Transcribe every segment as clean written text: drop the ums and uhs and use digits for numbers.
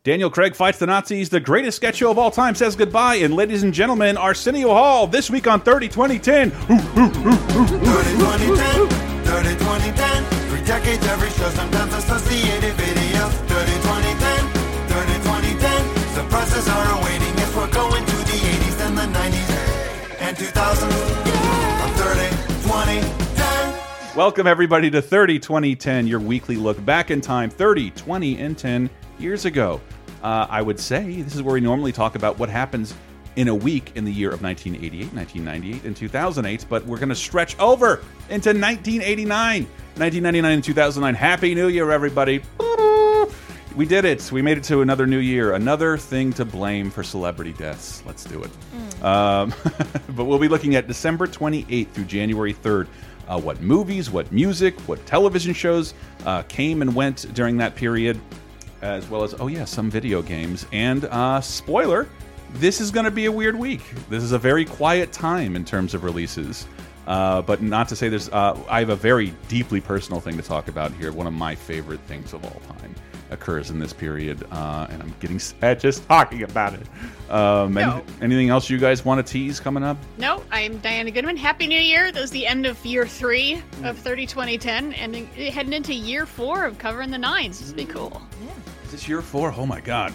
Daniel Craig fights the Nazis. The greatest sketch show of all time says goodbye. And ladies and gentlemen, Arsenio Hall this week on 30-20-10. 30-20-10, 30-20-10. 3 decades, every show, sometimes associated videos. 30-20-10, 30-20-10. Surprises are awaiting if we're going to the 80s and the 90s and 2000s. I'm 30-20-10. Welcome, everybody, to 30-20-10, your weekly look back in time 30, 20, and 10 years ago. I would say this is where we normally talk about what happens in a week in the year of 1988, 1998, and 2008, but we're going to stretch over into 1999 and 2009. Happy New Year, everybody. We did it. We made it to another new year. Another thing to blame for celebrity deaths. Let's do it. But we'll be looking at December 28th through January 3rd. What movies, what music, what television shows came and went during that period, as well as, oh yeah, some video games. And spoiler, this is going to be a weird week. This is a very quiet time in terms of releases. But not to say there's, I have a very deeply personal thing to talk about here. One of my favorite things of all time occurs in this period, and I'm getting sad just talking about it. No. Anything else you guys want to tease coming up? No, I'm Diana Goodman. Happy New Year. That was the end of year 3 of 30-20-10, and heading into year 4 of covering the 9s. This will be cool. Yeah. Is this year 4? Oh my god.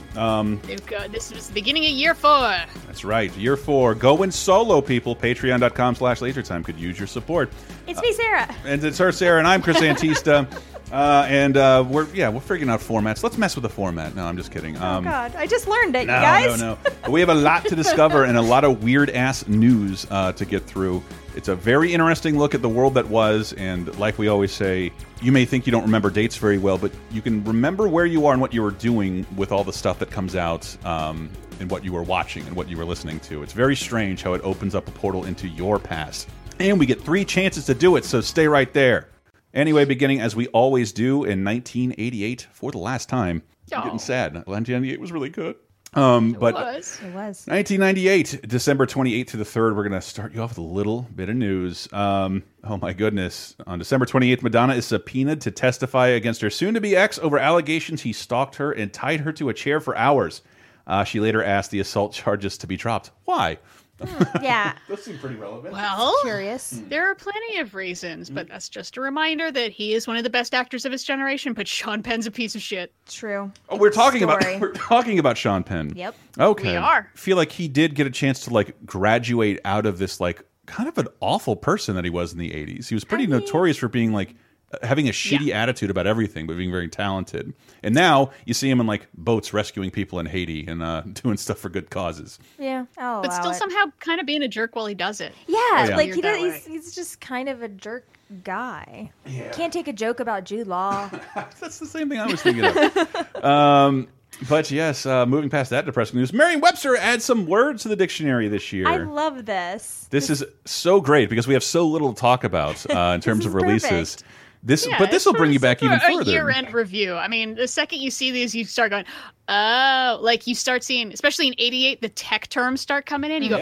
This was the beginning of year 4. That's right. Year 4. Going solo, people. Patreon.com/LaserTime could use your support. It's me, Sarah. And it's her, Sarah, and I'm Chris Antista. We're figuring out formats. Let's mess with the format. No, I'm just kidding. Oh God, I just learned it, you guys. No. We have a lot to discover and a lot of weird ass news to get through. It's a very interesting look at the world that was, and like we always say, you may think you don't remember dates very well, but you can remember where you are and what you were doing with all the stuff that comes out, and what you were watching and what you were listening to. It's very strange how it opens up a portal into your past. And we get 3 chances to do it, so stay right there. Anyway, beginning as we always do in 1988 for the last time. I'm getting sad. 1998 was really good. It was. 1998, December 28th to the 3rd, we're going to start you off with a little bit of news. Oh my goodness. On December 28th, Madonna is subpoenaed to testify against her soon-to-be ex over allegations he stalked her and tied her to a chair for hours. She later asked the assault charges to be dropped. Why? Yeah. Those seem pretty relevant. Well, Curious. there are plenty of reasons, but that's just a reminder that he is one of the best actors of his generation, but Sean Penn's a piece of shit. True. Oh, we're talking about Sean Penn. Yep. Okay. We are. I feel like he did get a chance to like graduate out of this like kind of an awful person that he was in the 80s. He was pretty notorious for being like having a shitty attitude about everything, but being very talented. And now you see him in like boats rescuing people in Haiti and doing stuff for good causes. Yeah. Oh, But still somehow kind of being a jerk while he does it. Yeah, yeah. like Weird that way. he's just kind of a jerk guy. Yeah. Can't take a joke about Jude Law. That's the same thing I was thinking of. But yes, moving past that depressing news, Merriam-Webster adds some words to the dictionary this year. I love this. This is so great because we have so little to talk about in terms of releases. Perfect. But this will bring you back even a further. year-end review. I mean, the second you see these, you start going, oh, like you start seeing, especially in '88, the tech terms start coming in. You go,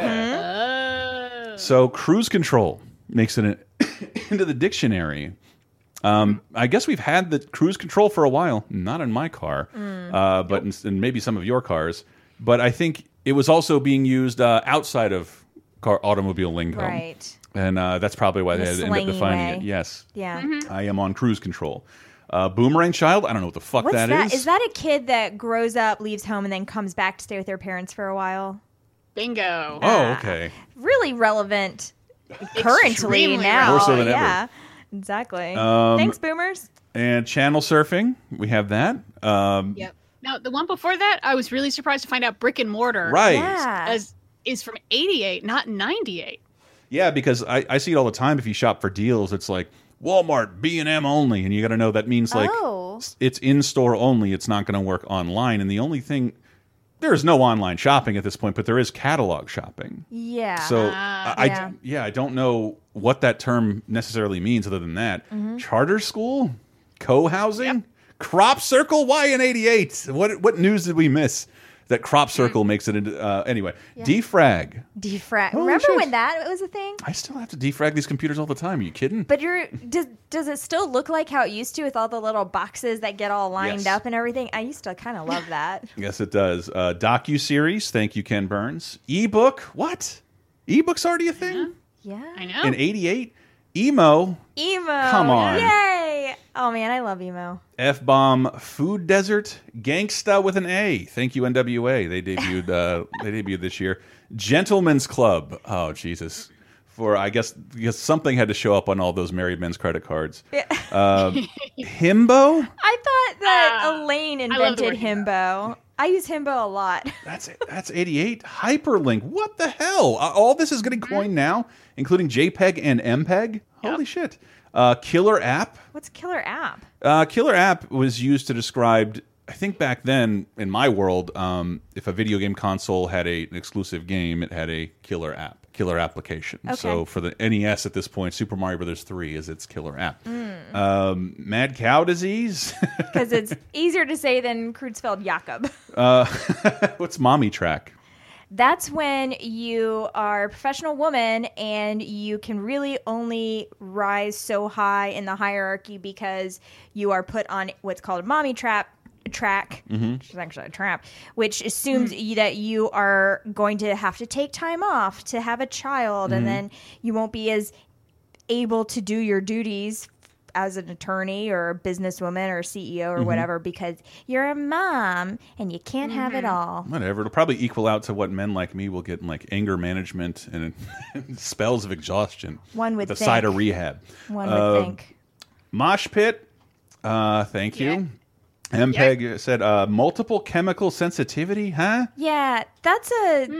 oh. So cruise control makes it into the dictionary. I guess we've had the cruise control for a while. Not in my car, but in maybe some of your cars. But I think it was also being used outside of automobile lingo. Right. And that's probably why they had to end up defining it. Yes. Yeah. I am on cruise control. Boomerang child? I don't know what the fuck What's that is. Is that a kid that grows up, leaves home, and then comes back to stay with their parents for a while? Bingo. Oh, okay. Really relevant currently Extremely now. More so than yeah. Exactly. Thanks, boomers. And channel surfing. We have that. Yep. Now, the one before that, I was really surprised to find out Brick and Mortar Right. Yeah. is from '88, not '98. Yeah, because I see it all the time. If you shop for deals, it's like Walmart, B&M only. And you got to know that means like it's in-store only. It's not going to work online. And the only thing, there is no online shopping at this point, but there is catalog shopping. Yeah. So I don't know what that term necessarily means other than that. Charter school? Co-housing? Crop circle? Why in '88? What news did we miss? that crop circle makes it into anyway. Defrag. Defrag. Holy Remember shit. when that was a thing? I still have to defrag these computers all the time. Are you kidding? But does it still look like how it used to with all the little boxes that get all lined Yes. up and everything? I used to kind of love that. Yes, it does. Docu-series. Thank you, Ken Burns. Ebook. What? Ebook's already a thing? Yeah. I know. In 88? Emo. Emo. Come on. Yay. Oh, man, I love emo. F-bomb. Food Desert. Gangsta with an A. Thank you, NWA. They debuted. They debuted this year. Gentleman's Club. Oh Jesus. For I guess something had to show up on all those married men's credit cards. Himbo. I thought that Elaine I love the invented word Himbo. I use Himbo a lot. That's 88. Hyperlink. What the hell? All this is getting coined now, including JPEG and MPEG. Holy shit. Killer app. What's Killer App? Killer app was used to describe, I think back then in my world, if a video game console had an exclusive game, it had a killer app, killer application. Okay. So for the NES at this point, Super Mario Brothers 3 is its killer app. Mad cow disease. Because it's easier to say than Creutzfeldt Jakob. What's mommy track? That's when you are a professional woman and you can really only rise so high in the hierarchy because you are put on what's called a mommy track, which is actually a trap, which assumes that you are going to have to take time off to have a child, and then you won't be as able to do your duties as an attorney or a businesswoman or a CEO or whatever because you're a mom and you can't have it all. Whatever. It'll probably equal out to what men like me will get in like anger management and spells of exhaustion. One would with a think. side of rehab. One would think. Mosh pit. Thank you. MPEG said multiple chemical sensitivity, huh? Yeah, that's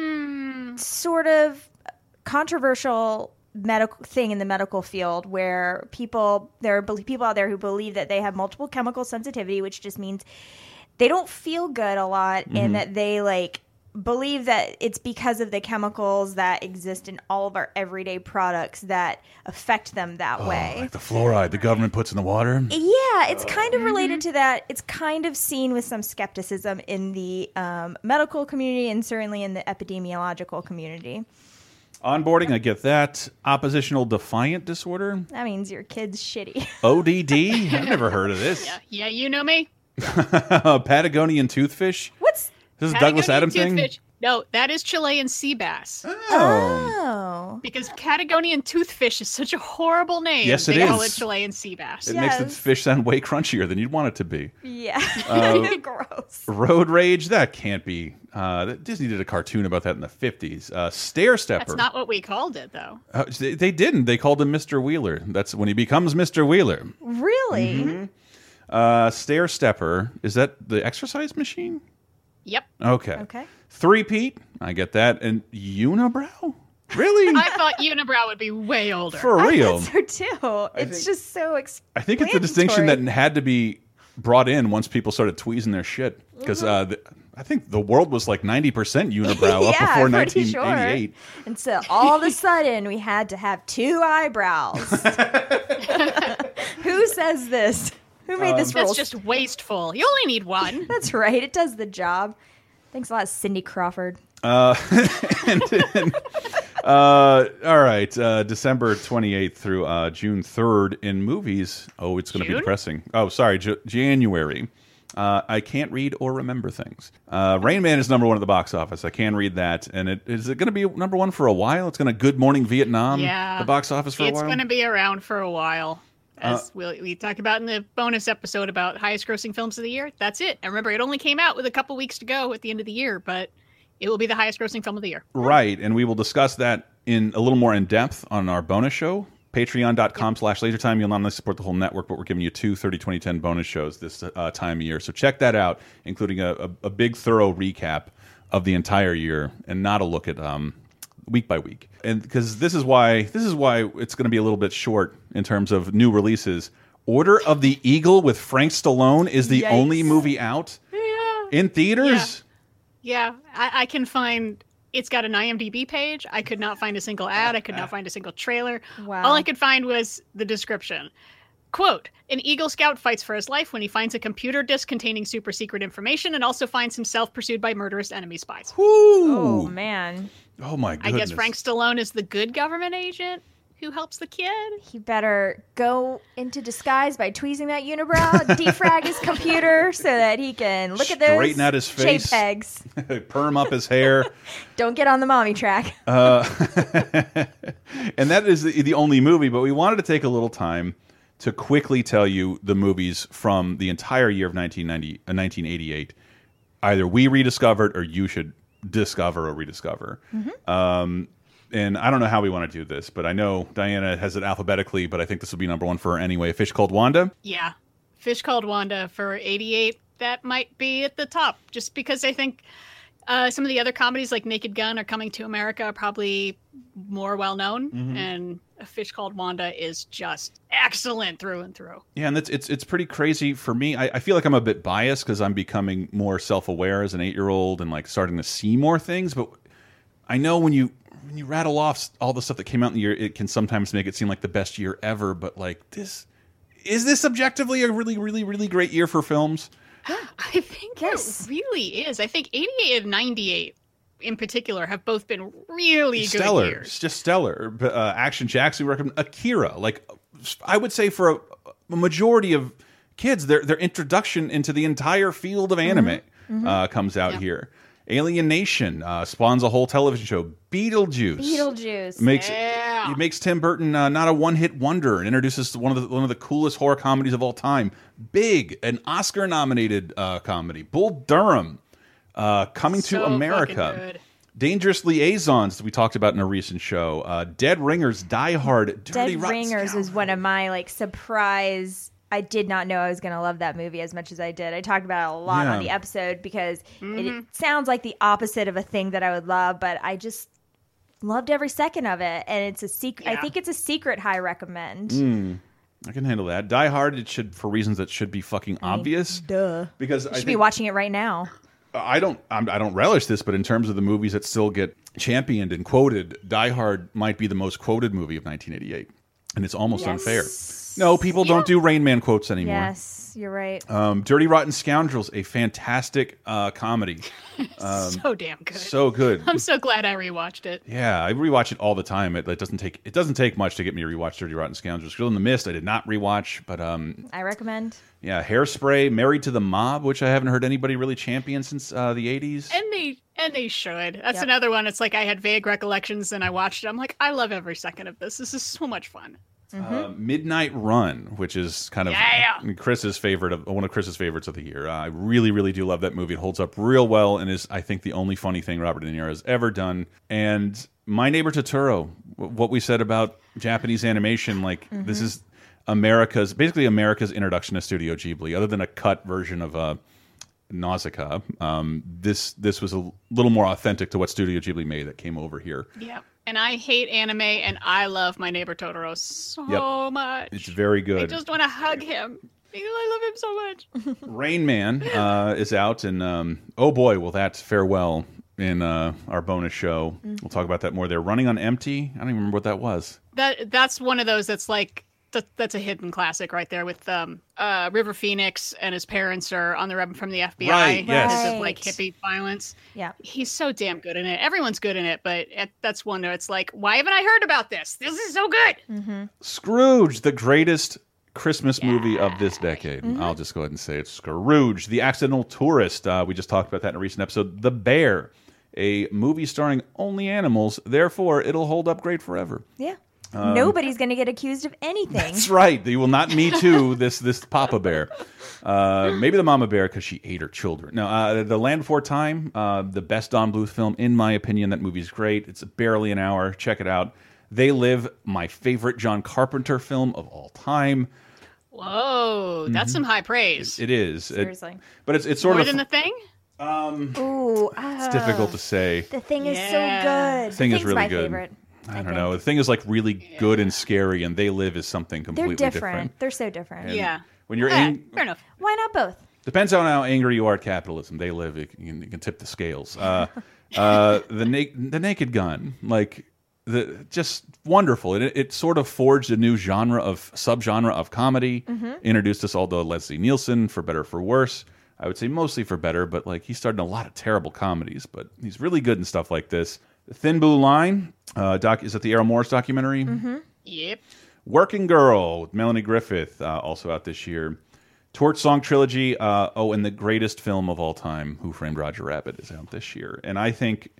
a sort of controversial medical thing in the medical field where there are people out there who believe that they have multiple chemical sensitivity, which just means they don't feel good a lot and that they believe that it's because of the chemicals that exist in all of our everyday products that affect them that way. Like the fluoride the government puts in the water. Yeah, it's kind of related to that. It's kind of seen with some skepticism in the medical community and certainly in the epidemiological community. Onboarding, I get that. Oppositional defiant disorder. That means your kid's shitty. ODD. I've never heard of this. Yeah, you know me. Patagonian toothfish. What's... This is a Douglas Patagonian Adams thing? toothfish. No, that is Chilean sea bass. Oh. Because Patagonian toothfish is such a horrible name. Yes, it they call is. it Chilean sea bass. It makes the Yes. fish sound way crunchier than you'd want it to be. Yeah. Gross. Road Rage, that can't be. Disney did a cartoon about that in the 50s. Stair Stepper. That's not what we called it, though. They didn't. They called him Mr. Wheeler. That's when he becomes Mr. Wheeler. Really? Stair Stepper, is that the exercise machine? Yep. Okay. Three-peat, I get that. And unibrow? Really? I thought unibrow would be way older. For real. I thought so too. It's just so I think it's the distinction that had to be brought in once people started tweezing their shit. Because I think the world was like 90% unibrow up before pretty 1988. Sure. And so all of a sudden we had to have two eyebrows. Who says this? Who made this rule? That's just wasteful. You only need one. That's right. It does the job. Thanks a lot, Cindy Crawford. All right, December 28th through June 3rd in movies. Oh, it's going to be June? depressing. Oh, sorry, January. I can't read or remember things. Rain Man is #1 at the box office. I can read that. And is it going to be #1 for a while? It's going to Good Morning Vietnam the box office for a while? It's going to be around for a while. As we talked about in the bonus episode about highest grossing films of the year. That's it. And remember, it only came out with a couple weeks to go at the end of the year, but it will be the highest grossing film of the year. Right, and we will discuss that in a little more in depth on our bonus show. Patreon.com/LaserTime. You'll not only support the whole network, but we're giving you 2 30-20-10 bonus shows this time of year. So check that out, including a big, thorough recap of the entire year and not a look at week by week. And because this is why it's going to be a little bit short in terms of new releases. Order of the Eagle with Frank Stallone is the only movie out in theaters. Yeah, I can find. It's got an IMDb page. I could not find a single ad. I could not find a single trailer. Wow. All I could find was the description. Quote, an Eagle Scout fights for his life when he finds a computer disk containing super secret information and also finds himself pursued by murderous enemy spies. Woo! Oh, man. Oh my goodness. I guess Frank Stallone is the good government agent who helps the kid. He better go into disguise by tweezing that unibrow, defrag his computer so that he can look at those Straighten out his face. JPEGs. Perm up his hair. Don't get on the mommy track. And that is the only movie, but we wanted to take a little time to quickly tell you the movies from the entire year of 1988. Either we rediscovered or you should discover or rediscover. And I don't know how we want to do this, but I know Diana has it alphabetically, but I think this will be number one for her anyway. A Fish Called Wanda. Yeah. Fish Called Wanda for 88. That might be at the top, just because I think some of the other comedies like Naked Gun or Coming to America are probably more well-known. And A Fish Called Wanda is just excellent through and through. Yeah, and it's pretty crazy for me. I feel like I'm a bit biased because I'm becoming more self-aware as an 8-year-old and like starting to see more things. But I know when you rattle off all the stuff that came out in the year, it can sometimes make it seem like the best year ever. But like is this objectively a really, really, really great year for films? I think Yes. it really is. I think 88 and 98 in particular have both been really Stellar, good years. it's just stellar. Action Jacks, we recommend. Akira, like I would say for a majority of kids, their introduction into the entire field of anime comes out here. Alien Nation spawns a whole television show. Beetlejuice makes Tim Burton not a one-hit wonder and introduces one of the coolest horror comedies of all time. Big, an Oscar-nominated comedy. Bull Durham, Coming to America. Dangerous Liaisons that we talked about in a recent show. Dead Ringers, Die Hard, Dirty Dead Rotten Ringers is one of my like surprise. I did not know I was going to love that movie as much as I did. I talked about it a lot on the episode because it sounds like the opposite of a thing that I would love, but I just loved every second of it. And it's a secret. I think it's a secret high recommend. I can handle that. Die Hard, it should, for reasons that should be fucking obvious. Duh. Because You should be watching it right now. I don't relish this, but in terms of the movies that still get championed and quoted, Die Hard might be the most quoted movie of 1988, and it's almost unfair. No, people don't do Rain Man quotes anymore. Yes, you're right. Dirty Rotten Scoundrels, a fantastic comedy. So damn good. So good. I'm so glad I rewatched it. Yeah, I rewatch it all the time. It doesn't take much to get me to rewatch Dirty Rotten Scoundrels. Girl in the Mist, I did not rewatch, but I recommend. yeah, Hairspray, Married to the Mob, which I haven't heard anybody really champion since the 80s. And they should. That's another one. It's like I had vague recollections and I watched it. I'm like, I love every second of this. This is so much fun. Midnight Run, which is kind of Chris's favorite one of Chris's favorites of the year. I really, really do love that movie. It holds up real well and is, I think, the only funny thing Robert De Niro has ever done. And My Neighbor Totoro, what we said about Japanese animation, like this is basically America's introduction to Studio Ghibli, other than a cut version of Nausicaa. This was a little more authentic to what Studio Ghibli made that came over here. Yeah. And I hate anime, and I love My Neighbor Totoro so much. It's very good. I just want to hug him because I love him so much. Rain Man is out, and oh boy, will that fare well in our bonus show. We'll talk about that more there. Running on Empty, I don't even remember what that was. That's one of those that's like, that's a hidden classic right there with River Phoenix and his parents are on the run from the FBI. Right, yes. Because of like hippie violence. Yeah. He's so damn good in it. Everyone's good in it, but that's one where it's like, why haven't I heard about this? This is so good. Scrooge, the greatest Christmas movie of this decade. I'll just go ahead and say it. Scrooge, The Accidental Tourist. We just talked about that in a recent episode. The Bear, a movie starring only animals. Therefore, it'll hold up great forever. Yeah. Nobody's going to get accused of anything. That's right. You will not Me Too this Papa Bear. Maybe the Mama Bear because she ate her children. No, The Land Before Time, the best Don Bluth film, in my opinion. That movie's great. It's barely an hour. Check it out. They Live, my favorite John Carpenter film of all time. Whoa, that's some high praise. It is. Seriously. But it's sort More of than The Thing? Ooh. it's difficult to say. The Thing is so good. The Thing is really my good. favorite. I don't know. The Thing is like really good and scary, and They Live is something completely They're different. They're so different. And when you're fair enough. Why not both? depends on how angry you are at capitalism. They Live. You can tip the scales. The Naked Gun, like just wonderful. It sort of forged a new subgenre of comedy. Introduced us all to Leslie Nielsen, for better or for worse. I would say mostly for better, but like he starred in a lot of terrible comedies, but he's really good in stuff like this. The Thin Blue Line, is that the Errol Morris documentary? Yep. Working Girl with Melanie Griffith, also out this year. Torch Song Trilogy, and the greatest film of all time, Who Framed Roger Rabbit, is out this year. And I think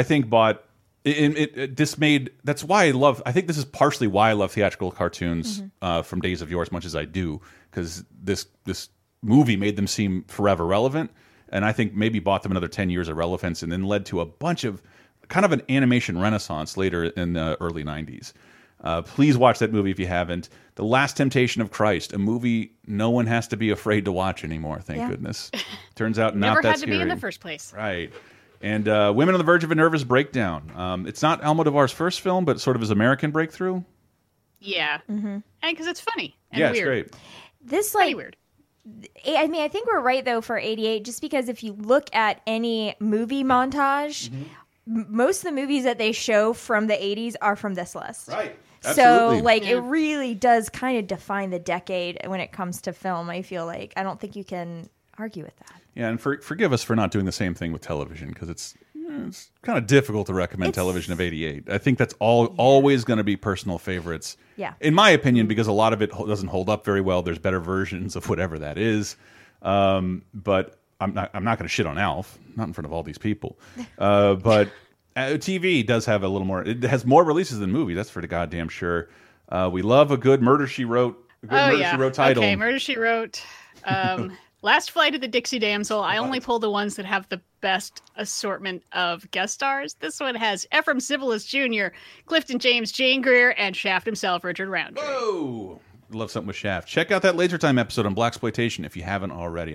that's why I think this is partially why I love theatrical cartoons from Days of Yore as much as I do, because this movie made them seem forever relevant, and I think maybe bought them another 10 years of relevance, and then led to a bunch of kind of an animation renaissance later in the early 90s. Please watch that movie if you haven't. The Last Temptation of Christ, a movie no one has to be afraid to watch anymore, thank goodness. Turns out not that scary. Never had to be in the first place. Right. And Women on the Verge of a Nervous Breakdown. It's not Almodovar's first film, but sort of his American breakthrough. Yeah. And because it's funny and yeah, weird. It's great. This Pretty weird. I mean, I think we're right though for 88, just because if you look at any movie montage, most of the movies that they show from the 80s are from this list. Right. So, Absolutely. like, it really does kind of define the decade when it comes to film. I feel like I don't think you can argue with that. Yeah, and forgive us for not doing the same thing with television, because it's kind of difficult to recommend television of 88. I think that's always going to be personal favorites. Yeah. In my opinion, because a lot of it doesn't hold up very well. There's better versions of whatever that is. But I'm not going to shit on Alf, not in front of all these people. But TV does have a little more. It has more releases than movies. That's for the goddamn sure. We love a good Murder, She Wrote. She Wrote title. Okay, Murder, She Wrote. Last Flight of the Dixie Damsel. I only pull the ones that have the best assortment of guest stars. This one has Ephraim Sibelius Jr., Clifton James, Jane Greer, and Shaft himself, Richard Roundtree. Whoa! Love something with Shaft. Check out that Laser Time episode on Blaxploitation if you haven't already.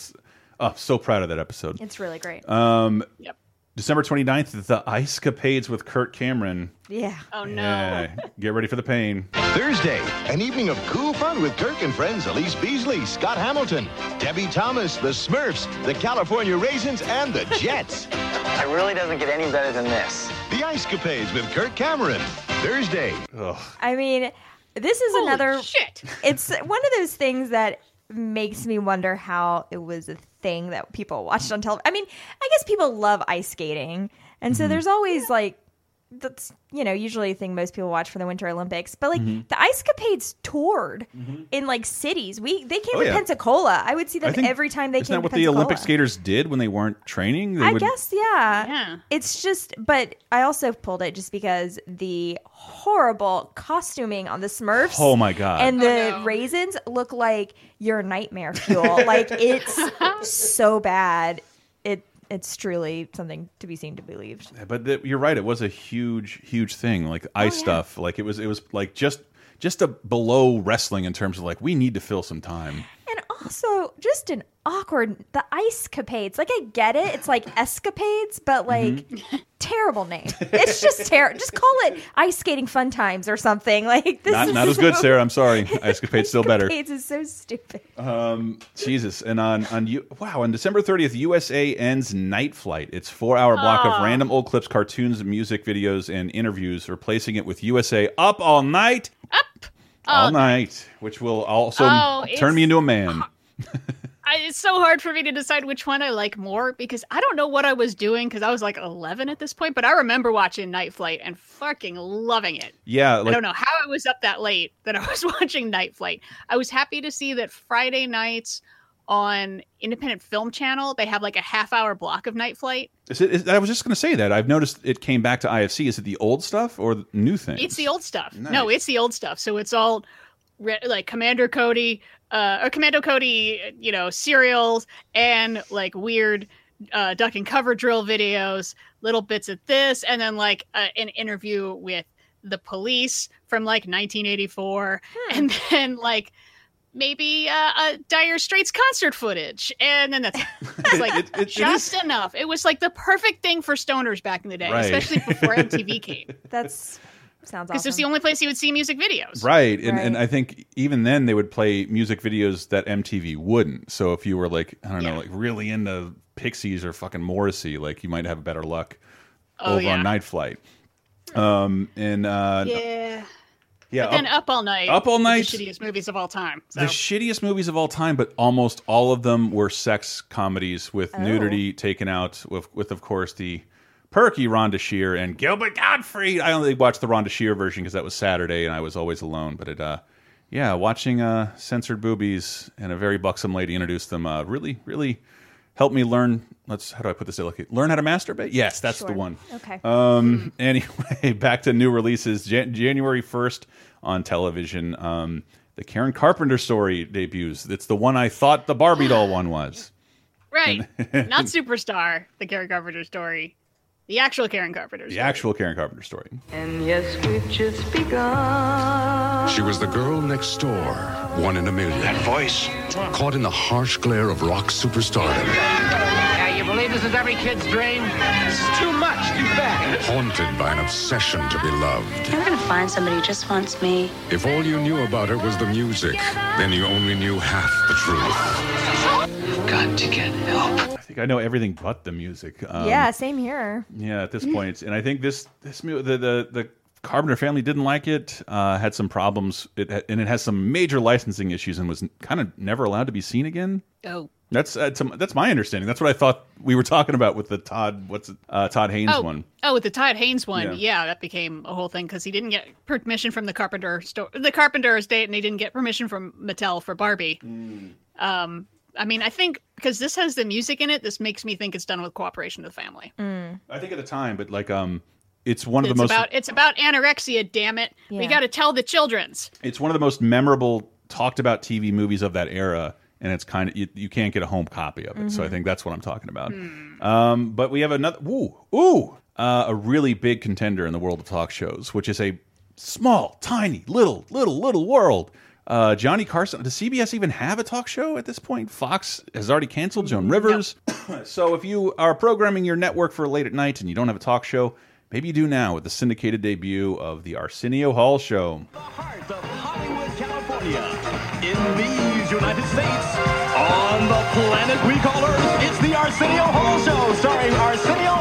So proud of that episode. It's really great. Yep. December 29th, The Ice Capades with Kurt Cameron. Yeah. Oh, no. Yeah, get ready for the pain. Thursday, an evening of cool fun with Kirk and friends Elise Beasley, Scott Hamilton, Debbie Thomas, the Smurfs, the California Raisins, and the Jets. It really doesn't get any better than this. The Ice Capades with Kirk Cameron. Thursday. Ugh. I mean, this is Holy another. shit. It's one of those things that makes me wonder how it was a thing that people watched on television. I mean, I guess people love ice skating, and so there's always like that's usually a thing most people watch for the Winter Olympics. But like the Ice Capades toured in like cities. They came to Pensacola. I would see them every time they came to Pensacola. Isn't that what the Olympic skaters did when they weren't training? I guess, yeah. Yeah. It's just, but I also pulled it just because the horrible costuming on the Smurfs. Oh my God. And the raisins look like your nightmare fuel. Like it's so bad. It's truly something to be seen to be believed. But you're right. It was a huge thing. Like ice stuff. Like it was like just a below wrestling in terms of like we need to fill some time. And also just an awkward the Ice Capades. Like I get it. It's like escapades, but like terrible name. It's just terrible. Just call it Ice Skating Fun Times or something. Like this is not as good, Sarah. I'm sorry. Ice Capades still better. Escapades is so stupid. Jesus. And on December 30th, USA ends Night Flight. It's 4-hour block of random old clips, cartoons, music videos, and interviews, replacing it with USA Up All Night. All night, which will also turn me into a man. It's so hard for me to decide which one I like more because I don't know what I was doing because I was like 11 at this point, but I remember watching Night Flight and fucking loving it. Yeah. I don't know how I was up that late that I was watching Night Flight. I was happy to see that Friday nights on Independent Film Channel, they have like a half-hour block of Night Flight. I was just going to say that. I've noticed it came back to IFC. Is it the old stuff or the new things? It's the old stuff. Nice. No, it's the old stuff. So it's all like Commando Cody, serials and like weird duck and cover drill videos, little bits of this, and then like an interview with the police from like 1984, and then like maybe Dire Straits concert footage, and then that's it. It's like just enough. It was like the perfect thing for stoners back in the day, especially before MTV came. Sounds because awesome. it's the only place you would see music videos. Right. And I think even then they would play music videos that MTV wouldn't. So if you were like, I don't know, like really into Pixies or fucking Morrissey, like you might have better luck over on Night Flight. And Yeah. yeah, But then Up All Night. Up All Night. The shittiest movies of all time. So. the shittiest movies of all time, but almost all of them were sex comedies with nudity taken out, with of course the perky Rhonda Shear and Gilbert Gottfried. I only watched the Rhonda Shear version because that was Saturday and I was always alone. But yeah, watching censored boobies and a very buxom lady introduce them really helped me learn. How do I put this? Learn how to masturbate. Yes, that's the one. Okay. Anyway, back to new releases. January 1st on television. The Karen Carpenter story debuts. It's the one I thought the Barbie doll one was. Right. Not Superstar, the Karen Carpenter story. The actual Karen Carpenter story. The actual Karen Carpenter story. And yes, we've just begun. She was the girl next door, one in a million. That voice. Caught in the harsh glare of rock superstardom. Yeah, you believe this is every kid's dream? This is too much, too fast. Haunted by an obsession to be loved. You're gonna find somebody who just wants me. If all you knew about her was the music, then you only knew half the truth. You've got to get help. I think I know everything but the music. Yeah, same here. Yeah, at this point, and I think the Carpenter family didn't like it. Had some problems. It has some major licensing issues and was kind of never allowed to be seen again. Oh. That's my understanding. That's what I thought we were talking about with the Todd Haynes one. Oh, with the Todd Haynes one, Yeah. that became a whole thing because he didn't get permission from the Carpenter estate, and he didn't get permission from Mattel for Barbie. I mean, I think because this has the music in it, this makes me think it's done with cooperation of the family. I think at the time, but like it's one of the most. It's about anorexia. Damn it, we got to tell the children's. It's one of the most memorable, talked about TV movies of that era. And it's kind of you can't get a home copy of it, so I think that's what I'm talking about. But we have another a really big contender in the world of talk shows, which is a small, tiny, little world. Johnny Carson. Does CBS even have a talk show at this point? Fox has already canceled Joan Rivers. So if you are programming your network for late at night and you don't have a talk show, maybe you do now with the syndicated debut of the Arsenio Hall Show. The heart of Hollywood, California. In these United States, on the planet we call Earth, it's the Arsenio Hall Show, starring Arsenio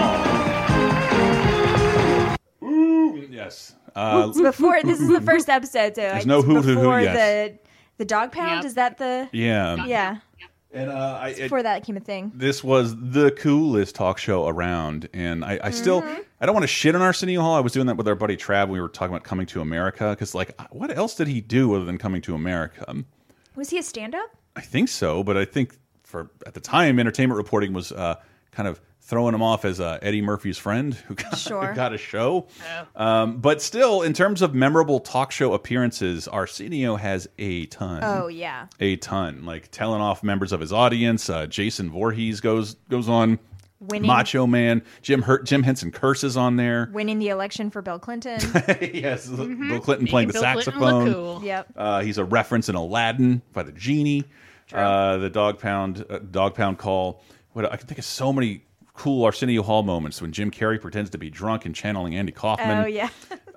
Hall. Yes. This is the first episode, so There's no hoot before yes. the dog pound. Yep. Is that the Yeah. And before that became a thing? This was the coolest talk show around, and I still I don't want to shit on Arsenio Hall. I was doing that with our buddy Trav. We were talking about Coming to America because like, what else did he do other than Coming to America? Was he a stand-up? I think so, but I think at the time, entertainment reporting was kind of throwing him off as Eddie Murphy's friend who got a show. But still, in terms of memorable talk show appearances, Arsenio has a ton. Oh, yeah. A ton. Like telling off members of his audience. Jason Voorhees goes on. Winning. Macho Man. Jim Henson Curses on there. Winning the election for Bill Clinton. Yes. Bill Clinton playing the saxophone. Cool. Yep. He's a reference in Aladdin by the genie. The dog pound call. I can think of so many cool Arsenio Hall moments when Jim Carrey pretends to be drunk and channeling Andy Kaufman. Oh yeah.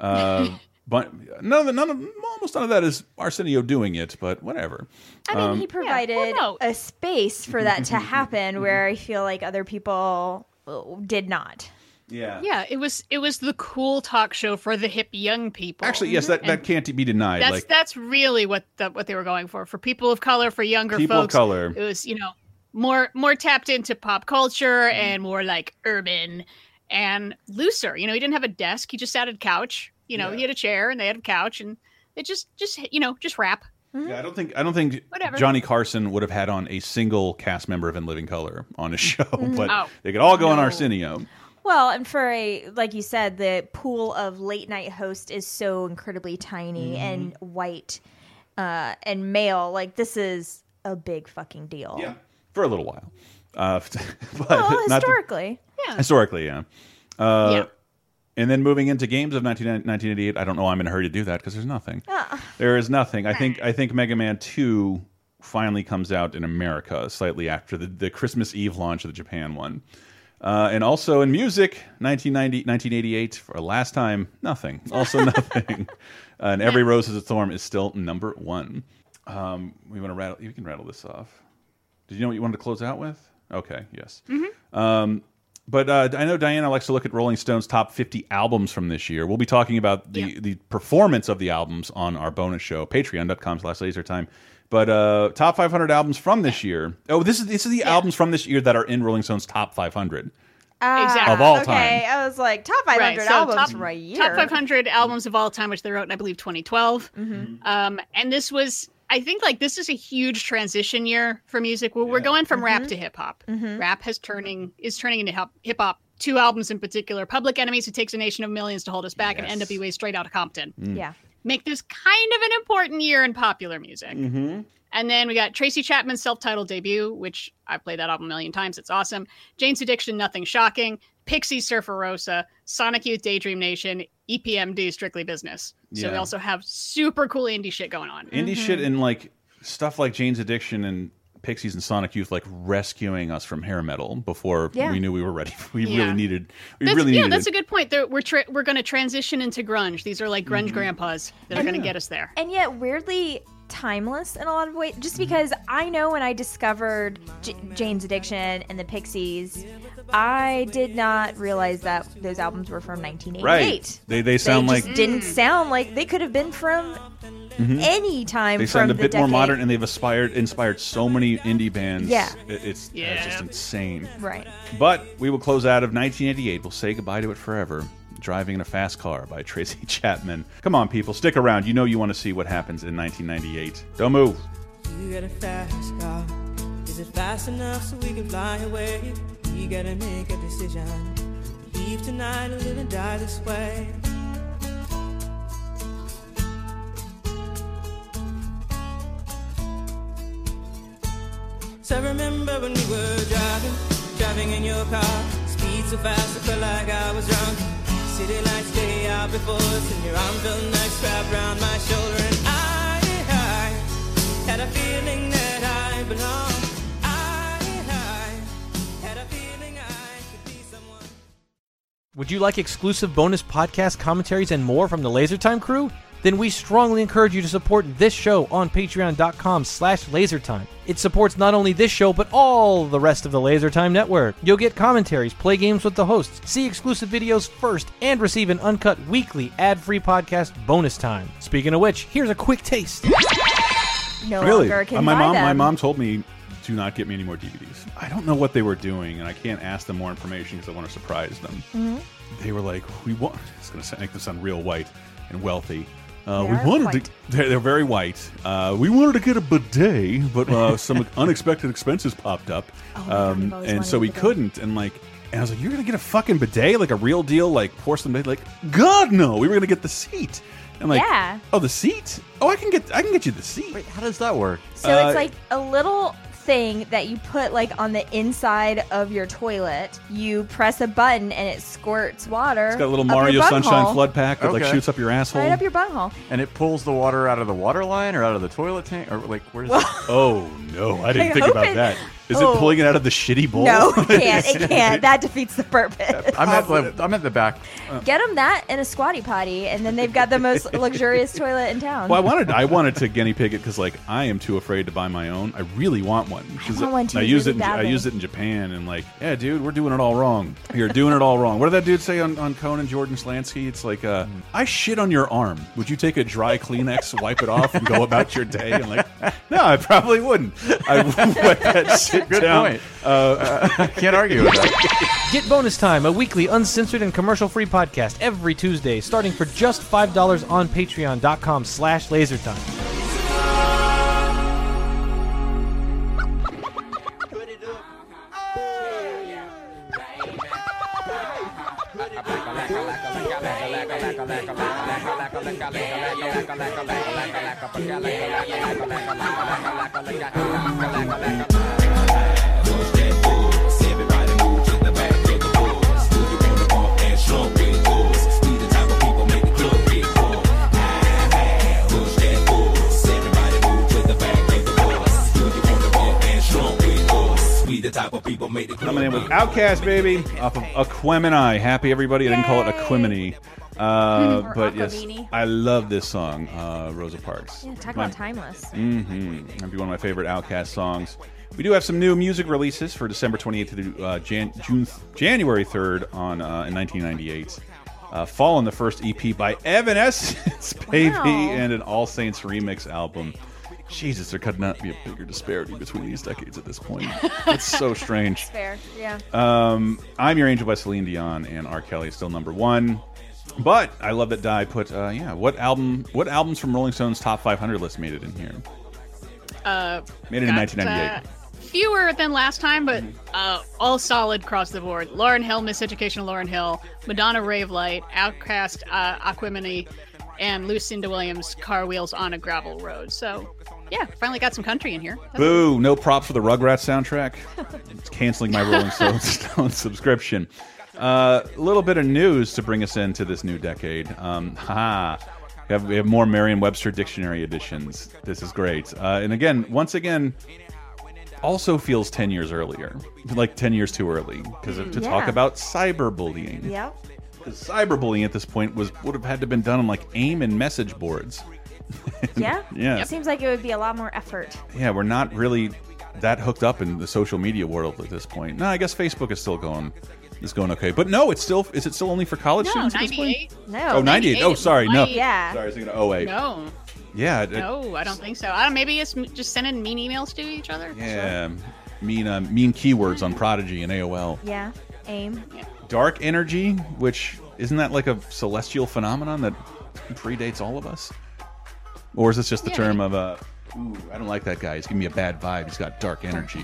But almost none of that is Arsenio doing it. But whatever. I mean, he provided a space for that to happen where I feel like other people did not. Yeah. Yeah, it was the cool talk show for the hip young people. Actually, yes, that can't be denied. That's really what they were going for people of color, for younger people folks. Of color. It was more tapped into pop culture and more like urban and looser. He didn't have a desk; he just sat at a couch. He had a chair and they had a couch, and they just rap. Yeah, I don't think Whatever. Johnny Carson would have had on a single cast member of In Living Color on his show, but they could all go on Arsenio. Well, and for like you said, the pool of late night host is so incredibly tiny and white and male. Like, this is a big fucking deal. Yeah, for a little while. But historically. Historically, yeah. And then moving into games of 1988, I don't know. I'm in a hurry to do that because there's nothing. There is nothing. I think Mega Man 2 finally comes out in America slightly after the Christmas Eve launch of the Japan one. And also in music, 1988, for the last time, nothing. Also nothing. And Every Rose Is a Thorn is still number 1. We want to rattle. You can rattle this off. Did you know what you wanted to close out with? Okay, yes. But I know Diana likes to look at Rolling Stone's top 50 albums from this year. We'll be talking about the performance of the albums on our bonus show, patreon.com/lasertime. But top 500 albums from this year. Oh, this is the albums from this year that are in Rolling Stone's top 500. Exactly. Of all time. Okay, I was like, top 500 albums from a year. Top 500 albums of all time, which they wrote in, I believe, 2012. And this was, I think, like, this is a huge transition year for music. We're going from rap to hip-hop. Rap is turning into hip-hop. 2 albums in particular, Public Enemy's It Takes a Nation of Millions to Hold Us Back, and NWA's Straight Outta Compton. Yeah. Make this kind of an important year in popular music. And then we got Tracy Chapman's self-titled debut, which I've played that album a million times. It's awesome. Jane's Addiction, Nothing Shocking. Pixies, Surfer Rosa. Sonic Youth, Daydream Nation. EPMD, Strictly Business. So we also have super cool indie shit going on. Indie shit and like stuff like Jane's Addiction and Pixies and Sonic Youth, like rescuing us from hair metal before we knew we were ready. We really needed. That's a good point. We're going to transition into grunge. These are like grunge grandpas that are going to get us there. And yet, weirdly timeless in a lot of ways. Just because I know when I discovered Jane's Addiction and the Pixies, I did not realize that those albums were from 1988. Right. They sound like didn't sound like they could have been from any time. They sound a bit more modern, and they've inspired so many indie bands. Yeah, it's just insane. Right. But we will close out of 1988. We'll say goodbye to it forever. Driving in a Fast Car by Tracy Chapman. Come on, people, stick around. You know you want to see what happens in 1998. Don't move. You got a fast car. Is it fast enough so we can fly away? You gotta make a decision. Leave tonight or live and die this way. So I remember when we were driving in your car. Speed so fast I felt like I was drunk. City lights lay out before us, and your arm felt nice wrapped around my shoulder. And I had a feeling that I belonged. I had a feeling I could be someone. Would you like exclusive bonus podcast commentaries and more from the LaserTime crew? Then we strongly encourage you to support this show on patreon.com/lasertime. It supports not only this show, but all the rest of the LaserTime network. You'll get commentaries, play games with the hosts, see exclusive videos first, and receive an uncut weekly ad-free podcast bonus time. Speaking of which, here's a quick taste. No longer can buy them. My mom told me, do not get me any more DVDs. I don't know what they were doing, and I can't ask them more information because I want to surprise them. They were like, it's going to make them sound real white and wealthy. They're very white. We wanted to get a bidet, but some unexpected expenses popped up, and so we couldn't. And I was like, "You're gonna get a fucking bidet, like a real deal, like porcelain bidet?" Like, God, no. We were gonna get the seat. I'm like, oh, the seat? Oh, I can get you the seat. Wait, how does that work? So it's like a little thing that you put like on the inside of your toilet. You press a button and it squirts water. It's got a little Mario Sunshine flood pack that like shoots up your asshole. Right up your bunghole. And it pulls the water out of the water line or out of the toilet tank, or like where's? Oh no, I didn't think about that. Is it pulling it out of the shitty bowl? No, it can't. It can't. That defeats the purpose. I'm at the back. Get them that and a squatty potty, and then they've got the most luxurious toilet in town. Well, I wanted to guinea pig it because like I am too afraid to buy my own. I really want one. I want one too. I used it in Japan, and like, yeah, dude, we're doing it all wrong. You're doing it all wrong. What did that dude say on Conan, Jordan Slansky? It's like, I shit on your arm. Would you take a dry Kleenex, wipe it off, and go about your day? And like, no, I probably wouldn't. I would let that shit Good down. point. I can't argue with that. Get Bonus Time, a weekly uncensored and commercial-free podcast every Tuesday, starting for just $5 on patreon.com/lasertime. Coming in with Outkast, baby, off of Aquemini. Happy everybody. I didn't call it Aquemini. But yes, I love this song, Rosa Parks. Yeah, talk about timeless. That'd be one of my favorite Outkast songs. We do have some new music releases for December 28th to January 3rd in 1998. Fallen, the first EP by Evanescence, baby, and an All Saints remix album. Jesus, there could not be a bigger disparity between these decades at this point. It's so strange. It's fair, yeah. I'm Your Angel by Celine Dion, and R. Kelly is still #1. But I love that Di put, what albums from Rolling Stone's top 500 list made it in here? Made it in 1998. Fewer than last time, but all solid across the board. Lauryn Hill, Miseducation of Lauryn Hill, Madonna, Rave Light, Outkast, Aquemini, and Lucinda Williams, Car Wheels on a Gravel Road. So, yeah, finally got some country in here. Boo! No props for the Rugrats soundtrack. It's canceling my Rolling Stone subscription. A little bit of news to bring us into this new decade. We have more Merriam-Webster dictionary editions. This is great. And again, once again, also feels 10 years earlier, like 10 years too early, because to talk about cyberbullying. Yep. Because cyberbullying at this point would have had to been done on like AIM and message boards. Yeah. Yeah. It seems like it would be a lot more effort. Yeah, we're not really that hooked up in the social media world at this point. No, I guess Facebook is still going. Is going okay, but no, is it still only for college students at this point? No, oh, 98. Oh, sorry, no. Yeah. Sorry, I was thinking of 08. No. Yeah. No, I don't think so. Maybe it's just sending mean emails to each other. Yeah, sure. Mean keywords on Prodigy and AOL. Yeah, AIM. Yeah. Dark energy, which isn't that like a celestial phenomenon that predates all of us, or is this just the term of ooh, I don't like that guy. He's giving me a bad vibe. He's got dark energy.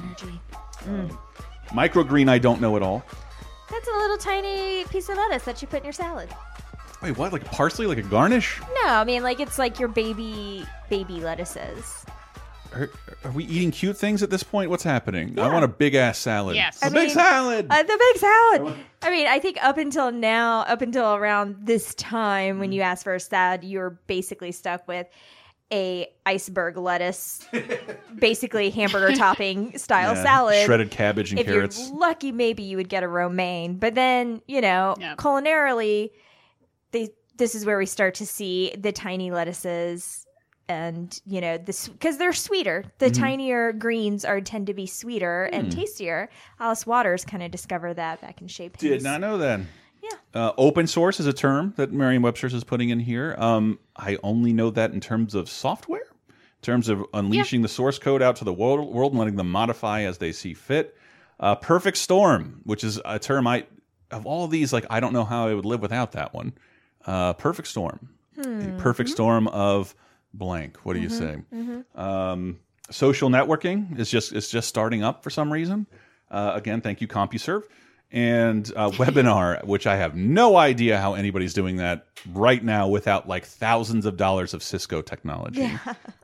Microgreen, I don't know at all. That's a little tiny piece of lettuce that you put in your salad. Wait, what? Like parsley, like a garnish? No, I mean like it's like your baby lettuces. Are we eating cute things at this point? What's happening? Yeah. I want a big ass salad. Yes, the big salad. The big salad. I mean, I think up until around this time, when you ask for a salad, you're basically stuck with a iceberg lettuce, basically hamburger topping style salad, shredded cabbage and carrots. If you're lucky, maybe you would get a romaine. But then, culinarily, this is where we start to see the tiny lettuces, and because they're sweeter. The tinier greens tend to be sweeter and tastier. Alice Waters kind of discovered that back in Chez Panisse. Did not know that. Yeah. Open source is a term that Merriam-Webster's is putting in here. I only know that in terms of software, in terms of unleashing the source code out to the world and letting them modify as they see fit. Perfect storm, which is a term of all these, like I don't know how I would live without that one. Perfect storm. A perfect storm of blank. What do you say? Social networking is just starting up for some reason. Again, thank you, CompuServe. And webinar, which I have no idea how anybody's doing that right now without like thousands of dollars of Cisco technology. Yeah.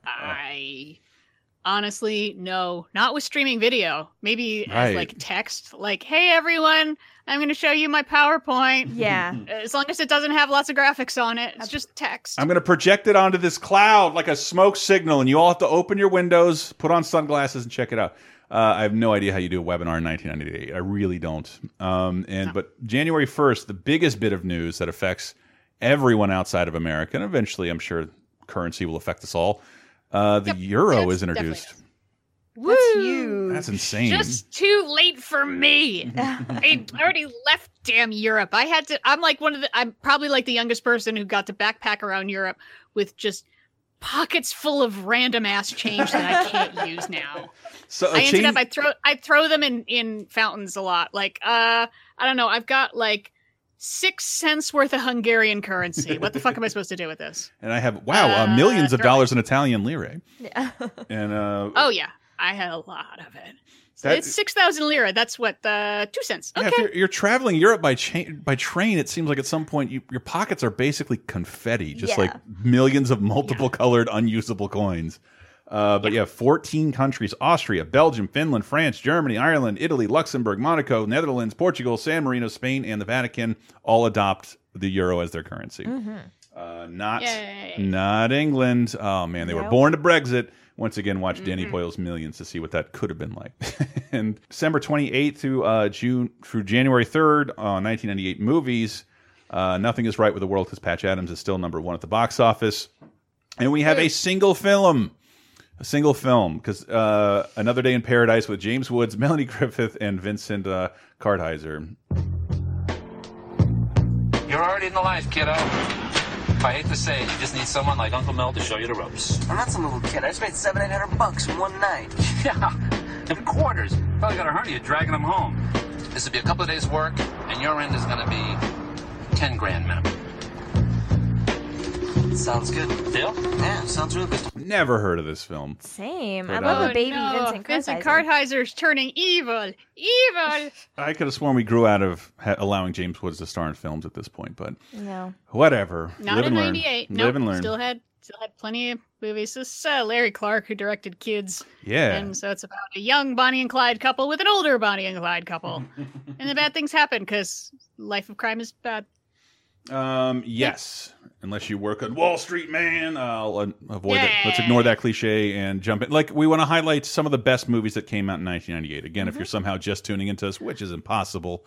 I honestly, no, not with streaming video. Maybe as like text, like, hey, everyone, I'm going to show you my PowerPoint. Yeah. As long as it doesn't have lots of graphics on it. It's just text. I'm going to project it onto this cloud like a smoke signal, and you all have to open your windows, put on sunglasses, and check it out. I have no idea how you do a webinar in 1998. I really don't. But January 1st, the biggest bit of news that affects everyone outside of America, and eventually I'm sure currency will affect us all, the euro is introduced. Woo! That's huge. That's insane. Just too late for me. I already left damn Europe. I'm probably like the youngest person who got to backpack around Europe with just pockets full of random ass change that I can't use now. So I throw them in fountains a lot. Like I don't know, I've got like 6 cents worth of Hungarian currency. What the fuck am I supposed to do with this? And I have millions of dollars in Italian lire. Yeah. And oh yeah, I had a lot of it. So it's 6,000 lira. That's what 2 cents. Okay. Yeah, if you're traveling Europe by train, it seems like at some point your pockets are basically confetti, just like millions of multiple colored unusable coins. But 14 countries: Austria, Belgium, Finland, France, Germany, Ireland, Italy, Luxembourg, Monaco, Netherlands, Portugal, San Marino, Spain, and the Vatican all adopt the euro as their currency. Not England. Oh man, they were born to Brexit. Once again, watch Danny Boyle's Millions to see what that could have been like. And December 28th through January 3rd, 1998 movies. Nothing is Right with the World because Patch Adams is still #1 at the box office. And we have a single film A single film, because Another Day in Paradise with James Woods, Melanie Griffith, and Vincent Kartheiser. You're already in the life, kiddo. I hate to say it, you just need someone like Uncle Mel to show you the ropes. I'm not some little kid. I just made $700-800 in one night. Yeah, in quarters. Probably got a hernia dragging them home. This will be a couple of days' work, and your end is going to be 10 grand minimum. Sounds good. Deal? Yeah, sounds real good. Never heard of this film. Same. But, I love a baby Vincent Vincent Kartheiser. Kartheiser's turning evil. Evil. I could have sworn we grew out of allowing James Woods to star in films at this point, but No. whatever. Not Live in and learn. '98. Live and Nope. learn. Still had plenty of movies. This is Larry Clark who directed Kids. Yeah. And so it's about a young Bonnie and Clyde couple with an older Bonnie and Clyde couple. And the bad things happen because life of crime is bad. Yes. Unless you work on Wall Street, man. I'll avoid it. Let's ignore that cliche and jump in. Like, we want to highlight some of the best movies that came out in 1998. Again, if you're somehow just tuning into us, which is impossible,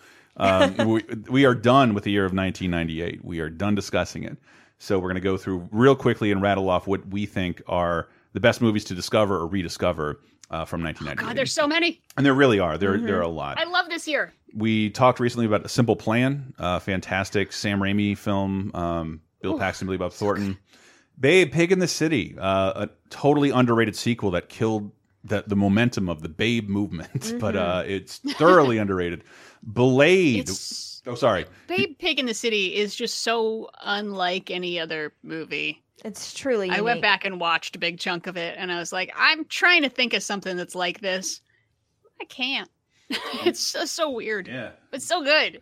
we are done with the year of 1998. We are done discussing it. So we're going to go through real quickly and rattle off what we think are the best movies to discover or rediscover from 1998. God, there's so many. And there really are. There are a lot. I love this year. We talked recently about A Simple Plan, fantastic Sam Raimi film, Bill Paxton, Billy Bob Thornton. Babe, Pig in the City, a totally underrated sequel that killed the momentum of the Babe movement, but it's thoroughly underrated. Blade. Oh, sorry. Babe Pig in the City is just so unlike any other movie. It's truly unique. I went back and watched a big chunk of it, and I was like, I'm trying to think of something that's like this. I can't. It's just so weird. Yeah. But so good.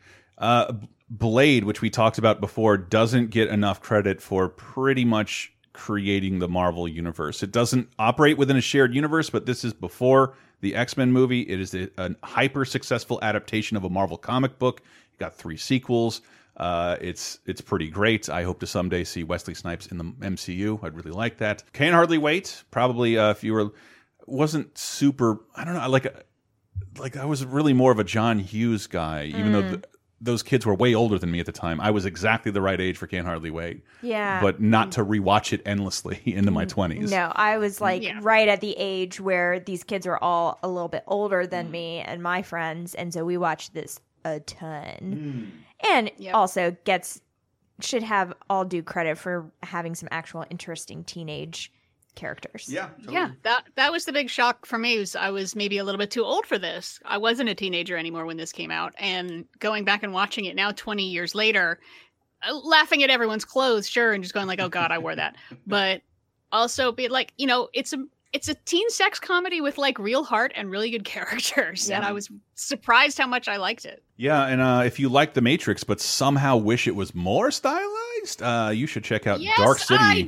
Blade, which we talked about before, doesn't get enough credit for pretty much creating the Marvel universe. It doesn't operate within a shared universe, but this is before the X-Men movie. It is a hyper successful adaptation of a Marvel comic book. It got 3 sequels. It's pretty great. I hope to someday see Wesley Snipes in the MCU. I'd really like that. Can't Hardly Wait. Probably if you wasn't super, I don't know, like I was really more of a John Hughes guy, even though those kids were way older than me at the time. I was exactly the right age for Can't Hardly Wait. Yeah. But not to rewatch it endlessly into my 20s. No, I was like right at the age where these kids are all a little bit older than me and my friends, and so we watched this a ton. And also should have all due credit for having some actual interesting teenage characters. Yeah. Totally. Yeah, that was the big shock for me. Was I was maybe a little bit too old for this. I wasn't a teenager anymore when this came out, and going back and watching it now 20 years later, laughing at everyone's clothes, sure, and just going like, oh God, I wore that. But also be like, it's a teen sex comedy with like real heart and really good characters. And I was surprised how much I liked it. Yeah, and if you like The Matrix but somehow wish it was more stylized, you should check out Dark City. I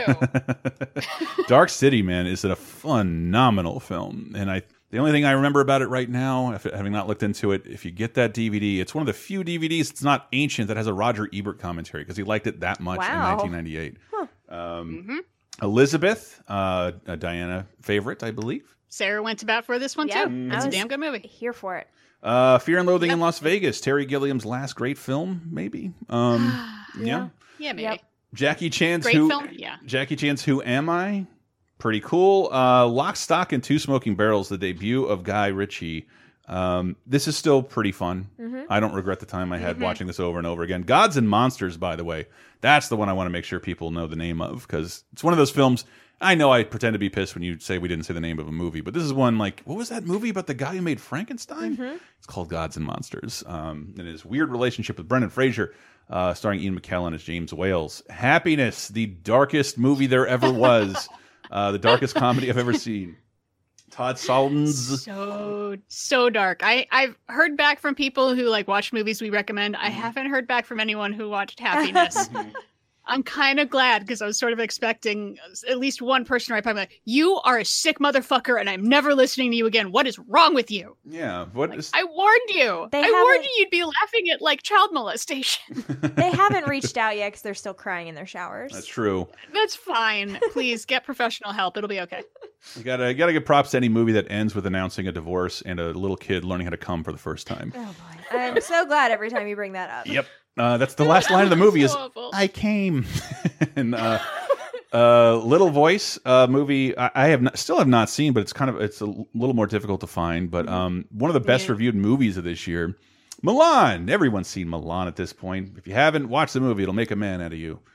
do. Dark City, man, is a phenomenal film. And the only thing I remember about it right now, having not looked into it, if you get that DVD, it's one of the few DVDs that's not ancient that has a Roger Ebert commentary because he liked it that much in 1998. Huh. Elizabeth, a Diana favorite, I believe. Sarah went to bat for this one too. It's a damn good movie. Here for it. Fear and Loathing in Las Vegas, Terry Gilliam's last great film, maybe. Yeah, maybe. Jackie Chan's Great film? Yeah. Jackie Chan's Who Am I? Pretty cool. Lock, Stock, and Two Smoking Barrels, the debut of Guy Ritchie. This is still pretty fun. I don't regret the time I had watching this over and over again. Gods and Monsters, by the way. That's the one I want to make sure people know the name of, because it's one of those films. I know I pretend to be pissed when you say we didn't say the name of a movie, but this is one like, what was that movie about the guy who made Frankenstein? It's called Gods and Monsters. And his weird relationship with Brendan Fraser, starring Ian McKellen as James Wales. Happiness, the darkest movie there ever was. The darkest comedy I've ever seen. Todd Solondz. So dark. I've heard back from people who like watch movies we recommend. I haven't heard back from anyone who watched Happiness. I'm kind of glad because I was sort of expecting at least one person to write probably like, you are a sick motherfucker and I'm never listening to you again. What is wrong with you? Yeah. I warned you. I warned you you'd be laughing at like child molestation. They haven't reached out yet because they're still crying in their showers. That's true. That's fine. Please get professional help. It'll be okay. You gotta give props to any movie that ends with announcing a divorce and a little kid learning how to come for the first time. Oh boy. I'm so glad every time you bring that up. Yep. That's the last line of the movie is, awful. I came. And Little Voice movie. Still have not seen, but it's a little more difficult to find. But one of the best reviewed movies of this year, Milan. Everyone's seen Milan at this point. If you haven't, watch the movie. It'll make a man out of you.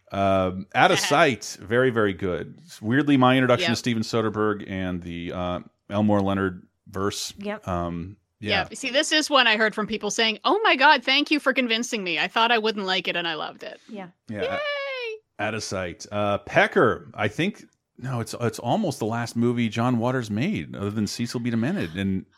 Out of Sight, very, very good. It's weirdly my introduction to Steven Soderbergh and the Elmore Leonard verse. Yep. Yeah. See, this is one I heard from people saying, "Oh my God, thank you for convincing me. I thought I wouldn't like it, and I loved it." Yeah. Yay! Out of Sight. Pecker. I think it's almost the last movie John Waters made, other than Cecil B. Demented, and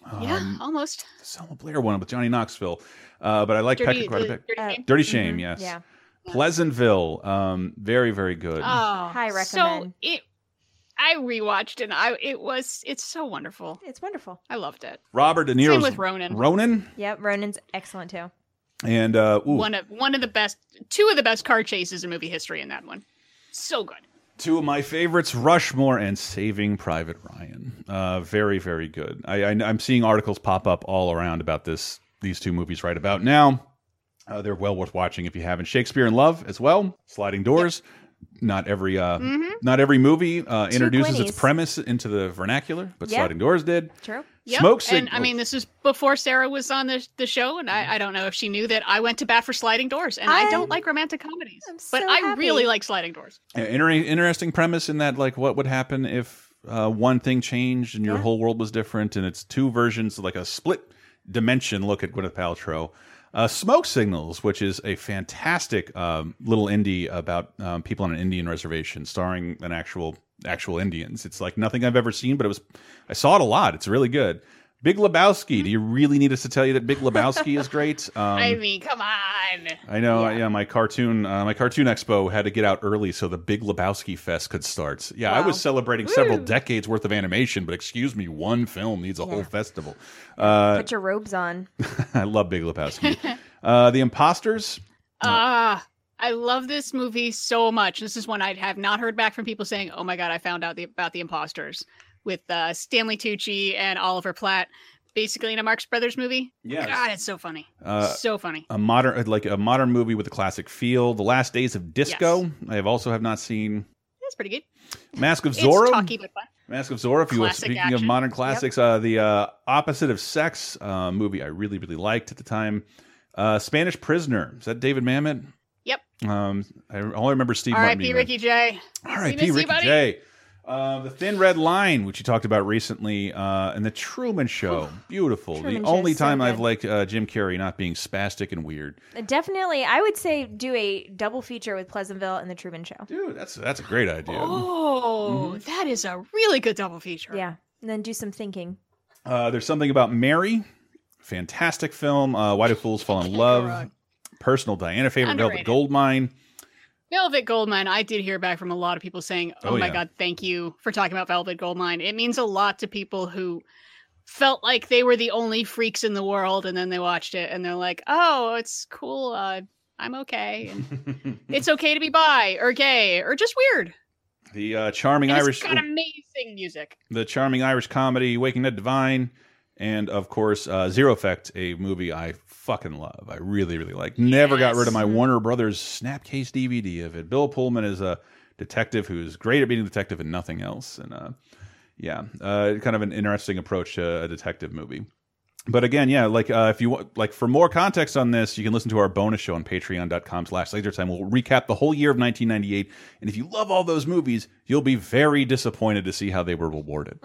almost the Selma Blair one with Johnny Knoxville. But I like Pecker quite a bit. Dirty Shame. Yes. Yeah. Pleasantville. Very, very good. Oh, high recommend. So I rewatched and it's so wonderful. It's wonderful. I loved it. Robert De Niro's Same with Ronan. Ronan? Yep, Ronan's excellent too. And one of the best, two of the best car chases in movie history in that one. So good. Two of my favorites, Rushmore and Saving Private Ryan. Very, very good. I'm seeing articles pop up all around about these two movies right about now. They're well worth watching if you haven't. Shakespeare in Love as well. Sliding Doors. Yep. Not every movie introduces its premise into the vernacular, but Sliding Doors did. True. Yep. Smoke Signals. And I mean, this is before Sarah was on the show, and I don't know if she knew that I went to bat for Sliding Doors, and I don't like romantic comedies, but I really like Sliding Doors. Interesting premise in that, like, what would happen if one thing changed and your whole world was different, and it's two versions, like a split dimension look at Gwyneth Paltrow. Smoke Signals, which is a fantastic little indie about people on an Indian reservation, starring an actual Indians. It's like nothing I've ever seen, but I saw it a lot. It's really good. Big Lebowski. Do you really need us to tell you that Big Lebowski is great? I mean, come on. I know. Yeah, my cartoon expo had to get out early so the Big Lebowski Fest could start. Yeah, wow. I was celebrating several decades worth of animation, but excuse me, one film needs a whole festival. Put your robes on. I love Big Lebowski. The Imposters. I love this movie so much. This is one I have not heard back from people saying, "Oh my God, I found out about The Imposters," with Stanley Tucci and Oliver Platt, basically in a Marx Brothers movie. Yeah, God, it's so funny. So funny. A modern movie with a classic feel. The Last Days of Disco. Yes. I have not seen. That's pretty good. Mask of Zorro. It's talky but fun. Mask of Zorro. If you were speaking action. of modern classics, the Opposite of Sex movie I really, really liked at the time. Spanish Prisoner. Is that David Mamet? Yep. I only remember Steve Martin. R.I.P. Ricky Jay. R.I.P. Ricky Jay. The Thin Red Line, which you talked about recently, and The Truman Show. Beautiful. The only time I've liked Jim Carrey not being spastic and weird. Definitely. I would say do a double feature with Pleasantville and The Truman Show. Dude, that's a great idea. Oh, that is a really good double feature. Yeah. And then do some thinking. There's Something About Mary. Fantastic film. Why Do Fools Fall in Love? Personal Diana favorite, Underrated. Velvet Goldmine. Velvet Goldmine, I did hear back from a lot of people saying, oh my God, thank you for talking about Velvet Goldmine. It means a lot to people who felt like they were the only freaks in the world, and then they watched it and they're like, oh, it's cool. I'm okay. And it's okay to be bi or gay or just weird. The charming Irish... It's got amazing music. The charming Irish comedy, Waking Ned Divine. And, of course, Zero Effect, a movie I fucking love. I really, really like. Never got rid of my Warner Brothers Snapcase DVD of it. Bill Pullman is a detective who's great at being a detective and nothing else. And, kind of an interesting approach to a detective movie. But again, yeah, if you want, for more context on this, you can listen to our bonus show on patreon.com/lasertime. We'll recap the whole year of 1998. And if you love all those movies, you'll be very disappointed to see how they were rewarded.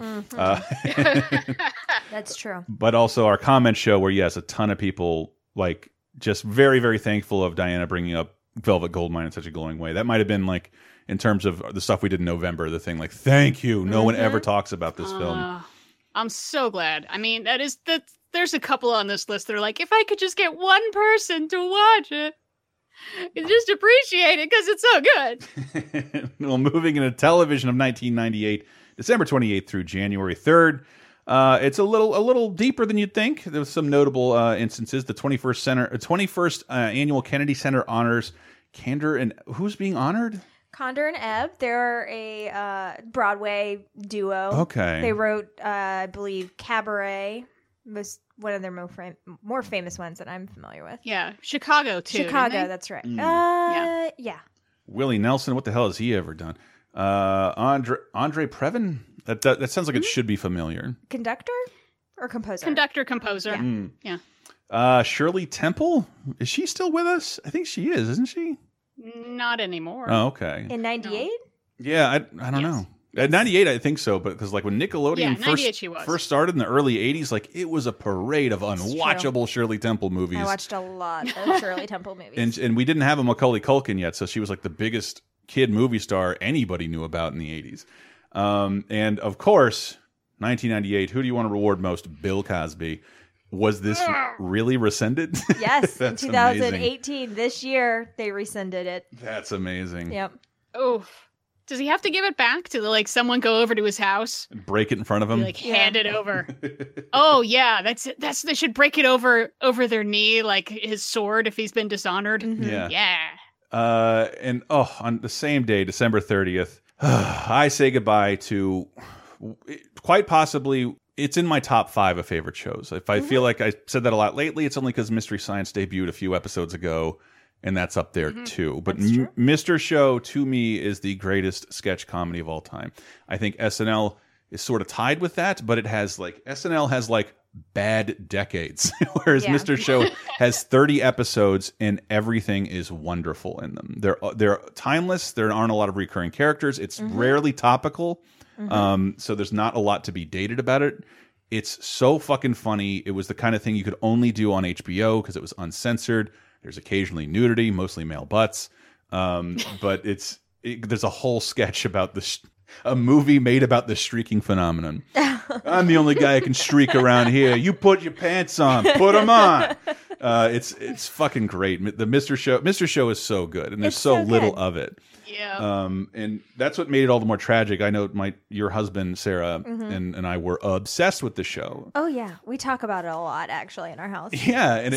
That's true. But also our comment show where, yes, a ton of people, just very, very thankful of Diana bringing up Velvet Goldmine in such a glowing way. That might have been, in terms of the stuff we did in November, the thing, thank you. No one ever talks about this film. I'm so glad. I mean, there's a couple on this list that are like, if I could just get one person to watch it, and just appreciate it because it's so good. Well, moving into television of 1998, December 28th through January 3rd. It's a little deeper than you'd think. There was some notable instances. The 21st annual Kennedy Center honors Candor and who's being honored? Condor and Ebb. They're a Broadway duo. Okay. They wrote, I believe, Cabaret. Was one of their more famous ones that I'm familiar with. Yeah, Chicago too. Chicago, that's right. Yeah. Willie Nelson. What the hell has he ever done? Andre Previn. That sounds like it should be familiar. Conductor or composer? Conductor, composer. Yeah. Shirley Temple. Is she still with us? I think she is, isn't she? Not anymore. Oh, okay. In 98? Yeah, I don't know. At 98, I think so, but because like when Nickelodeon first started in the early 80s, like it was a parade of unwatchable Shirley Temple movies. I watched a lot of Shirley Temple movies. And we didn't have a Macaulay Culkin yet, so she was like the biggest kid movie star anybody knew about in the 80s. And of course, 1998, who do you want to reward most? Bill Cosby. Was this really rescinded? Yes, in 2018, amazing. This year, they rescinded it. That's amazing. Yep. Oh, does he have to give it back? To like someone go over to his house and break it in front of him? Hand it over. Oh yeah, that's they should break it over their knee like his sword if he's been dishonored. Yeah. And on the same day, December 30th, I say goodbye to quite possibly. It's in my top 5 of favorite shows. If I feel like I said that a lot lately, it's only because Mystery Science debuted a few episodes ago, and that's up there too. But Mr. Show, to me, is the greatest sketch comedy of all time. I think SNL is sort of tied with that, but SNL has like bad decades, whereas Mr. Show has 30 episodes and everything is wonderful in them. They're timeless. There aren't a lot of recurring characters. It's rarely topical. So there's not a lot to be dated about it. It's so fucking funny. It was the kind of thing you could only do on HBO because it was uncensored. There's occasionally nudity, mostly male butts. But there's a whole sketch about a movie made about the streaking phenomenon. I'm the only guy who can streak around here. You put your pants on. Put them on. It's fucking great. The Mr. Show is so good, and there's so little of it. Yeah. And that's what made it all the more tragic. I know your husband, Sarah, and I were obsessed with the show. Oh, yeah. We talk about it a lot, actually, in our house. Yeah. And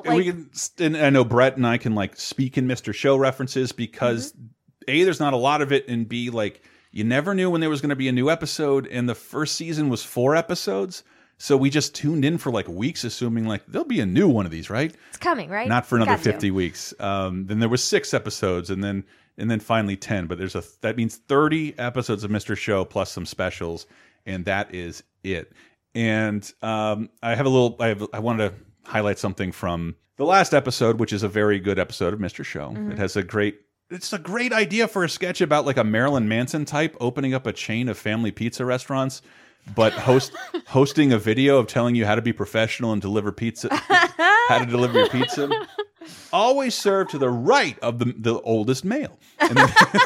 and I know Brett and I can, like, speak in Mr. Show references because, A, there's not a lot of it, and B, like, you never knew when there was going to be a new episode, and the first season was 4 episodes. So we just tuned in for, like, weeks, assuming, like, there'll be a new one of these, right? It's coming, right? Not for another 50 weeks. Then there was 6 episodes, and then finally 10, but that means 30 episodes of Mr. Show plus some specials, and that is it. And I wanted to highlight something from the last episode, which is a very good episode of Mr. Show. It has it's a great idea for a sketch about like a Marilyn Manson type opening up a chain of family pizza restaurants, but hosting a video of telling you how to be professional and deliver pizza, how to deliver your pizza. Always served to the right of the oldest male. And,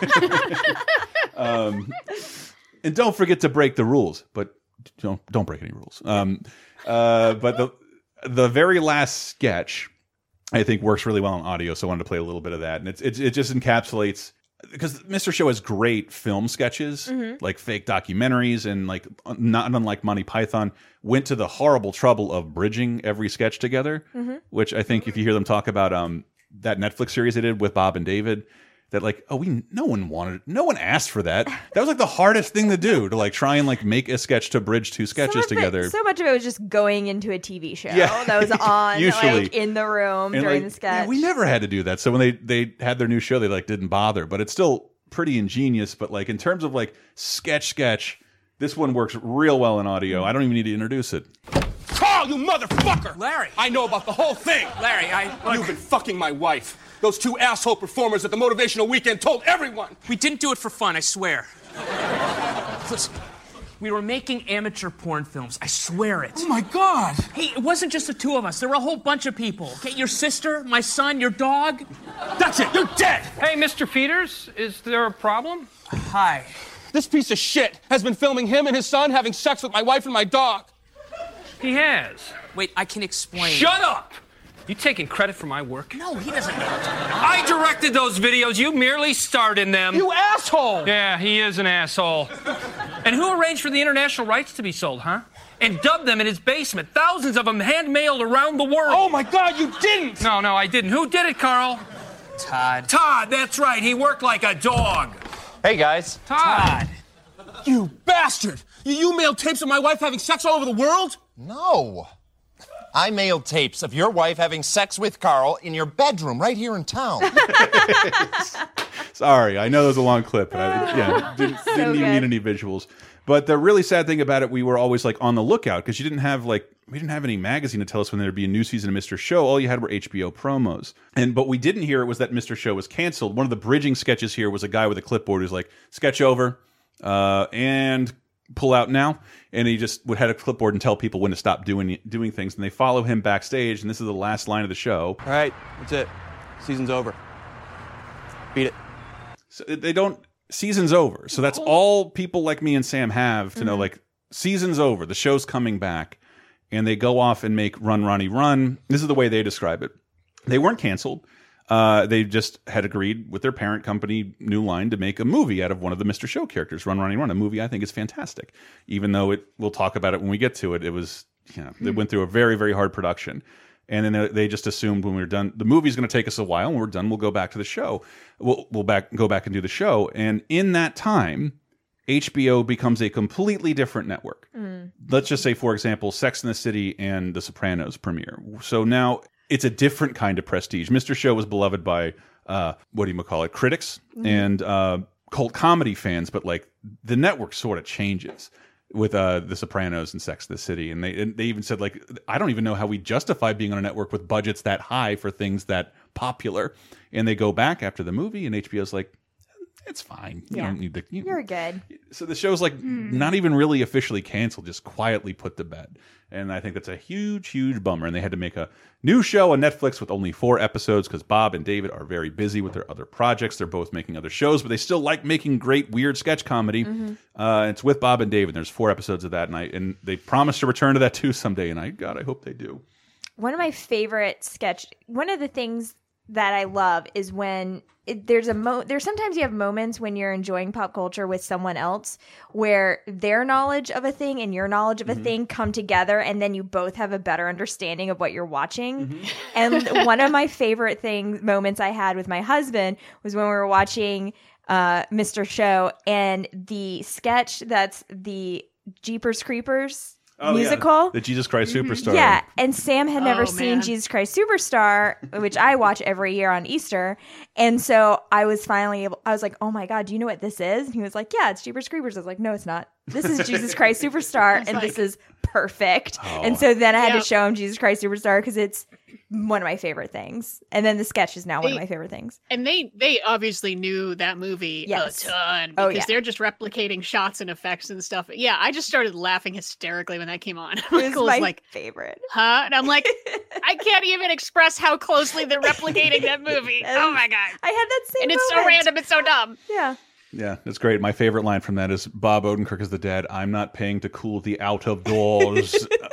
and don't forget to break the rules, but don't break any rules. But the very last sketch, I think, works really well on audio, so I wanted to play a little bit of that. And it just encapsulates, because Mr. Show has great film sketches, like fake documentaries, and like not unlike Monty Python, went to the horrible trouble of bridging every sketch together, which I think if you hear them talk about that Netflix series they did with Bob and David, that like, no one asked for that. That was like the hardest thing to do, to like try and like make a sketch to bridge 2 sketches together. So much of it was just going into a TV show that was on usually like in the room and during the sketch. Yeah, we never had to do that. So when they had their new show, they like didn't bother, but it's still pretty ingenious. But like in terms of like sketch, this one works real well in audio. I don't even need to introduce it. Carl, you motherfucker! Larry! I know about the whole thing! Larry, You've been fucking my wife. Those 2 asshole performers at the Motivational Weekend told everyone! We didn't do it for fun, I swear. Listen, we were making amateur porn films. I swear it. Oh, my God! Hey, it wasn't just the 2 of us. There were a whole bunch of people. Okay, your sister, my son, your dog. That's it! You're dead! Hey, Mr. Peters, is there a problem? Hi. This piece of shit has been filming him and his son having sex with my wife and my dog. He has. Wait, I can explain. Shut up! You taking credit for my work? No, he doesn't. I directed those videos. You merely starred in them. You asshole! Yeah, he is an asshole. And who arranged for the international rights to be sold, huh? And dubbed them in his basement. Thousands of them hand-mailed around the world. Oh, my God, you didn't! No, I didn't. Who did it, Carl? Todd, that's right. He worked like a dog. Hey, guys. Todd. You bastard! You mailed tapes of my wife having sex all over the world? No. I mailed tapes of your wife having sex with Carl in your bedroom right here in town. Sorry, I know that was a long clip, but I didn't even need any visuals. But the really sad thing about it, we were always like on the lookout because we didn't have any magazine to tell us when there'd be a new season of Mr. Show. All you had were HBO promos. And but we didn't hear it was that Mr. Show was canceled. One of the bridging sketches here was a guy with a clipboard who's like, sketch over, and pull out now. And he just would have a clipboard and tell people when to stop doing things. And they follow him backstage. And this is the last line of the show. All right, that's it. Season's over. Beat it. So they don't. Season's over. So that's all people like me and Sam have to know. Like, season's over. The show's coming back. And they go off and make Run, Ronnie, Run. This is the way they describe it. They weren't canceled. They just had agreed with their parent company, New Line, to make a movie out of one of the Mr. Show characters, Run, Ronnie, Run. A movie I think is fantastic. Even though we'll talk about it when we get to it. It was, they went through a very, very hard production. And then they just assumed when we were done, the movie's going to take us a while. When we're done, we'll go back to the show. We'll go back and do the show. And in that time, HBO becomes a completely different network. Let's just say, for example, Sex and the City and The Sopranos premiere. So now it's a different kind of prestige. Mr. Show was beloved by, critics and cult comedy fans, but like the network sort of changes with The Sopranos and Sex and the City. And they even said, like, I don't even know how we justify being on a network with budgets that high for things that popular. And they go back after the movie and HBO's like, it's fine. You don't need You're good. So the show's like not even really officially canceled, just quietly put to bed. And I think that's a huge, huge bummer. And they had to make a new show on Netflix with only 4 episodes because Bob and David are very busy with their other projects. They're both making other shows, but they still like making great, weird sketch comedy. It's with Bob and David. There's 4 episodes of that, and they promised to return to that too someday. And I hope they do. One of my favorite one of the things that I love is when there's sometimes you have moments when you're enjoying pop culture with someone else where their knowledge of a thing and your knowledge of a thing come together, and then you both have a better understanding of what you're watching. And one of my favorite moments I had with my husband was when we were watching Mr. Show, and the sketch that's the Jeepers Creepers musical. Yeah. The Jesus Christ Superstar. Yeah, and Sam had never seen Jesus Christ Superstar, which I watch every year on Easter. And so I was like, oh my God, do you know what this is? And he was like, yeah, it's Jeepers Creepers. I was like, no, it's not. This is Jesus Christ Superstar, and this is perfect. And so then I had to show him Jesus Christ Superstar because it's one of my favorite things. And then the sketch is now one of my favorite things. And they obviously knew that movie a ton because they're just replicating shots and effects and stuff. Yeah, I just started laughing hysterically when that came on. It was my favorite. Huh? And I'm like, I can't even express how closely they're replicating that movie. Oh my God. I had that same And it's so random, it's so dumb. Yeah. Yeah, that's great. My favorite line from that is Bob Odenkirk as the dad. I'm not paying to cool the out of doors.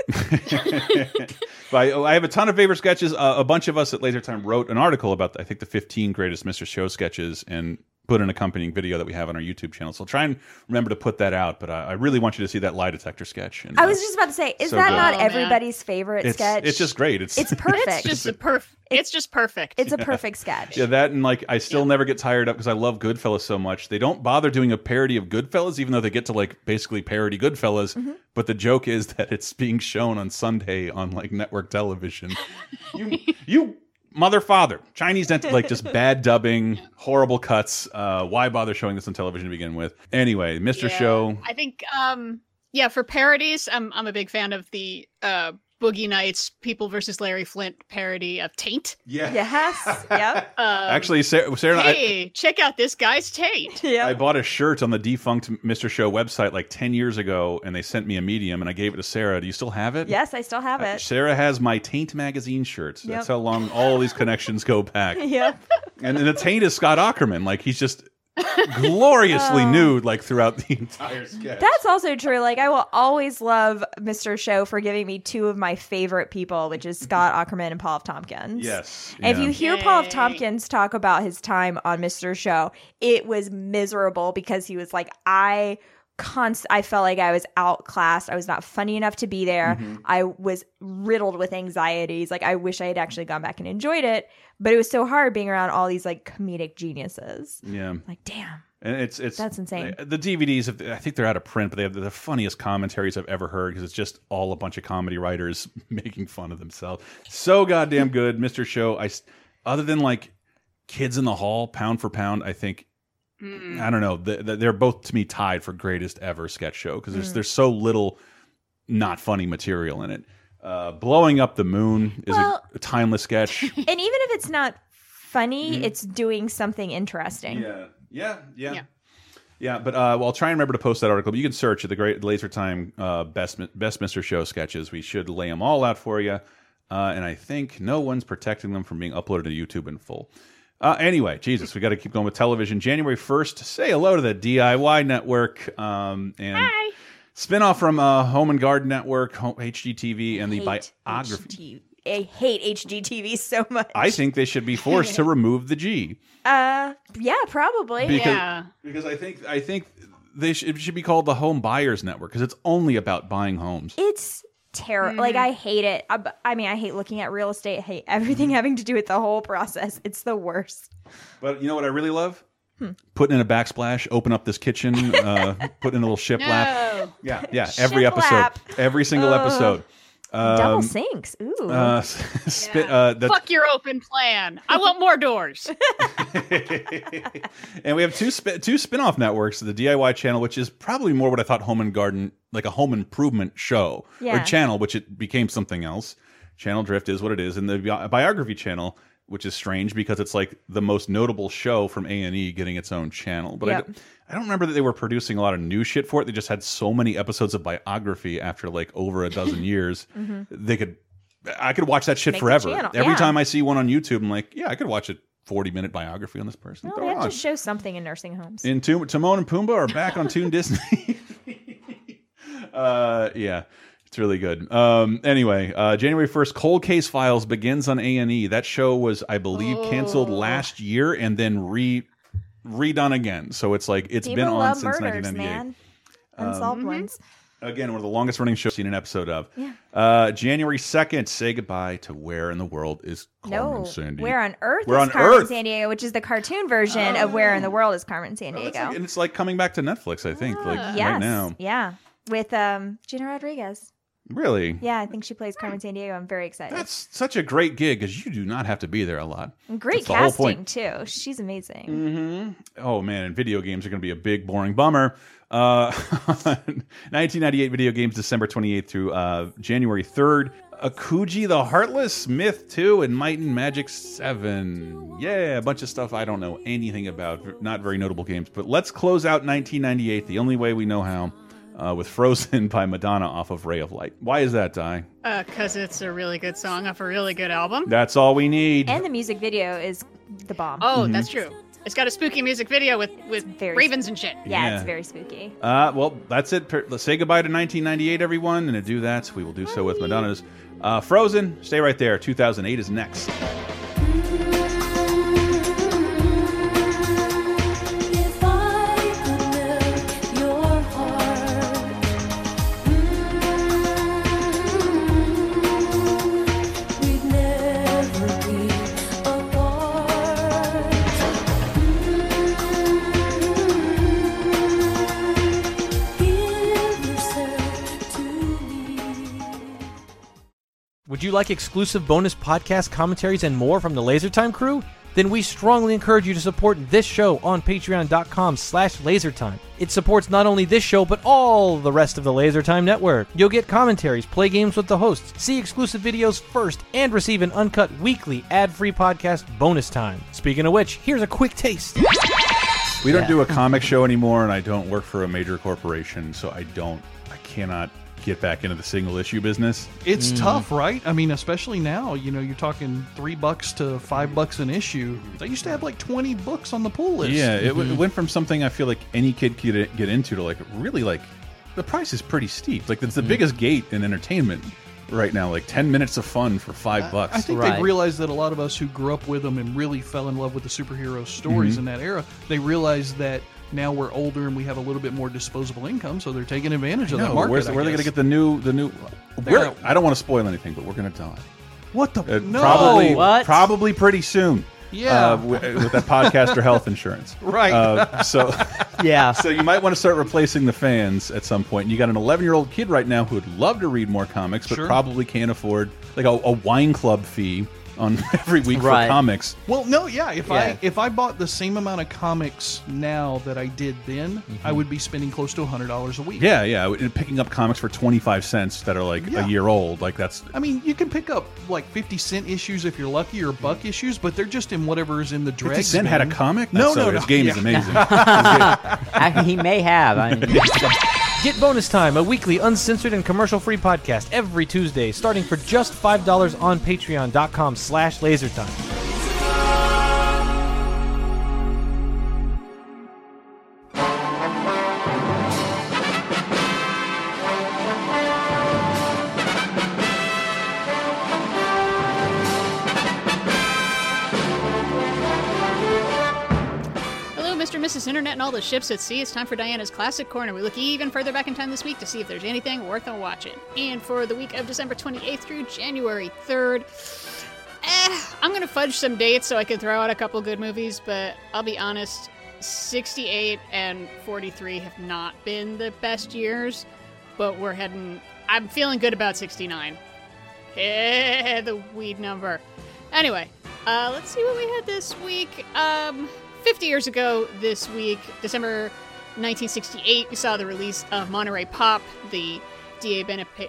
I have a ton of favorite sketches. A bunch of us at Laser Time wrote an article about, I think, the 15 greatest Mr. Show sketches and put an accompanying video that we have on our YouTube channel. So I'll try and remember to put that out. But I really want you to see that lie detector sketch. And, I was just about to say, is that not everybody's favorite sketch? It's just great. It's perfect. It's just perfect. It's a perfect sketch. Yeah, that and like I still never get tired of because I love Goodfellas so much. They don't bother doing a parody of Goodfellas, even though they get to like basically parody Goodfellas. But the joke is that it's being shown on Sunday on like network television. you mother father Chinese dental, like just bad dubbing, horrible cuts. Why bother showing this on television to begin with? Anyway, Mr. Show. I think for parodies, I'm a big fan of the Boogie Nights People versus Larry Flint parody of Taint. Yeah. Yes. Yep. Actually, Sarah hey, check out this guy's taint. I bought a shirt on the defunct Mr. Show website like 10 years ago, and they sent me a medium, and I gave it to Sarah. Do you still have it? Yes, I still have it. Sarah has my Taint magazine shirts. That's how long all these connections go back. Yep. And the Taint is Scott Aukerman. Like, he's just gloriously nude like throughout the entire sketch. That's also true. Like, I will always love Mr. Show for giving me 2 of my favorite people, which is Scott Aukerman and Paul F. Tompkins. Yes. And if you hear Paul F. Tompkins talk about his time on Mr. Show, it was miserable because he was like, I felt like I was outclassed. I was not funny enough to be there. I was riddled with anxieties. Like, I wish I had actually gone back and enjoyed it, but it was so hard being around all these like comedic geniuses. Yeah. Like, damn. And it's that's insane. The DVDs, I think they're out of print, but they have the funniest commentaries I've ever heard because it's just all a bunch of comedy writers making fun of themselves. So goddamn good, Mr. Show. Other than like Kids in the Hall, pound for pound, I think. I don't know. They're both to me tied for greatest ever sketch show because there's so little not funny material in it. Blowing Up the Moon is a timeless sketch. And even if it's not funny, it's doing something interesting. Yeah. But I'll try and remember to post that article. But you can search at the Great Laser Time Best Mr. Show sketches. We should lay them all out for you. And I think no one's protecting them from being uploaded to YouTube in full. Anyway, Jesus, we got to keep going with television. January 1st, say hello to the DIY Network. And Hi. Spinoff from Home and Garden Network, HGTV, and the biography. I hate HGTV so much. I think they should be forced to remove the G. Yeah, probably. Because I think it should be called the Home Buyers Network because it's only about buying homes. It's terrible. Like, I hate it. I mean, I hate looking at real estate. I hate everything having to do with the whole process. It's the worst. But you know what I really love? Putting in a backsplash, open up this kitchen, put in a little shiplap. Yeah. Every episode, every single episode. Double sinks. Ooh. Fuck your open plan. I want more doors. And we have two spin-off networks, the DIY channel, which is probably more what I thought Home and Garden, like a home improvement show or channel, which it became something else. Channel Drift is what it is. And the biography channel, which is strange because it's like the most notable show from A&E getting its own channel. But I don't remember that they were producing a lot of new shit for it. They just had so many episodes of biography after like over a dozen years. I could watch that shit forever. Every time I see one on YouTube, I'm like, I could watch a 40-minute biography on this person. Well, they have to show something in nursing homes. And Timon and Pumbaa are back on Toon Disney. It's really good. Anyway, January 1st, Cold Case Files begins on A&E. That show was, I believe, canceled last year and then redone again. So it's like it's been on since 1998. Man. Unsolved ones. Again, one of the longest running shows I've seen an episode of. January 2nd, say goodbye to Where in the World is Carmen Sandiego. Where on Earth is Carmen Sandiego, which is the cartoon version of Where in the World is Carmen Sandiego. And it's like coming back to Netflix, I think, right now. Yeah, with Gina Rodriguez. Really? Yeah, I think she plays Carmen Sandiego. I'm very excited. That's such a great gig because you do not have to be there a lot. Great casting, too. She's amazing. Oh, man. And video games are going to be a big, boring bummer. 1998 video games, December 28th through January 3rd. Akuji the Heartless, Myth 2, and Might and Magic 7. Yeah, a bunch of stuff I don't know anything about. Not very notable games. But let's close out 1998 the only way we know how. With Frozen by Madonna off of Ray of Light. Why is that, Di? Because it's a really good song off a really good album. That's all we need. And the music video is the bomb. Oh, that's true. It's got a spooky music video with ravens and shit. Yeah, it's very spooky. Well, that's it. Let's say goodbye to 1998, everyone. And to do that, we will do so with Madonna's Frozen. Stay right there. 2008 is next. Would you like exclusive bonus podcast commentaries and more from the LaserTime crew? Then we strongly encourage you to support this show on patreon.com/lasertime. It supports not only this show, but all the rest of the LaserTime network. You'll get commentaries, play games with the hosts, see exclusive videos first, and receive an uncut weekly ad-free podcast bonus time. Speaking of which, here's a quick taste. We don't do a comic show anymore, and I don't work for a major corporation, so I cannot get back into the single issue business. It's tough, right? I mean, especially now, you're talking $3 to $5 an issue. They used to have like 20 books on the pull list. Yeah, it went from something I feel like any kid could get into to like really like the price is pretty steep. Like it's the biggest gate in entertainment right now, like 10 minutes of fun for $5. I think they realized that a lot of us who grew up with them and really fell in love with the superhero stories in that era, they realized that now we're older and we have a little bit more disposable income, so they're taking advantage of that market. Where are they going to get the new? I don't want to spoil anything, but we're going to die. What the? No. Probably pretty soon. Yeah, with that podcaster health insurance. Right. So you might want to start replacing the fans at some point. And you got an 11-year-old kid right now who would love to read more comics, but probably can't afford like a wine club fee on every week for Right. comics. Well, no, yeah. If I bought the same amount of comics now that I did then, I would be spending close to $100 a week. Yeah, yeah. And picking up comics for 25 cents that are like a year old, like that's. I mean, you can pick up like 50-cent issues if you're lucky, or buck issues, but they're just in whatever is in the dregs. 50 Cent had a comic? No, So no, his no. game is amazing. He may have. Get Bonus Time, a weekly uncensored and commercial-free podcast every Tuesday, starting for just $5 on patreon.com/lasertime. Mr. and Mrs. Internet and all the ships at sea, it's time for Diana's Classic Corner. We look even further back in time this week to see if there's anything worth watching. And for the week of December 28th through January 3rd, I'm going to fudge some dates so I can throw out a couple good movies, but I'll be honest, 68 and 43 have not been the best years, but I'm feeling good about 69. The weed number. Anyway, let's see what we had this week. 50 years ago this week, December 1968, we saw the release of Monterey Pop, the D.A.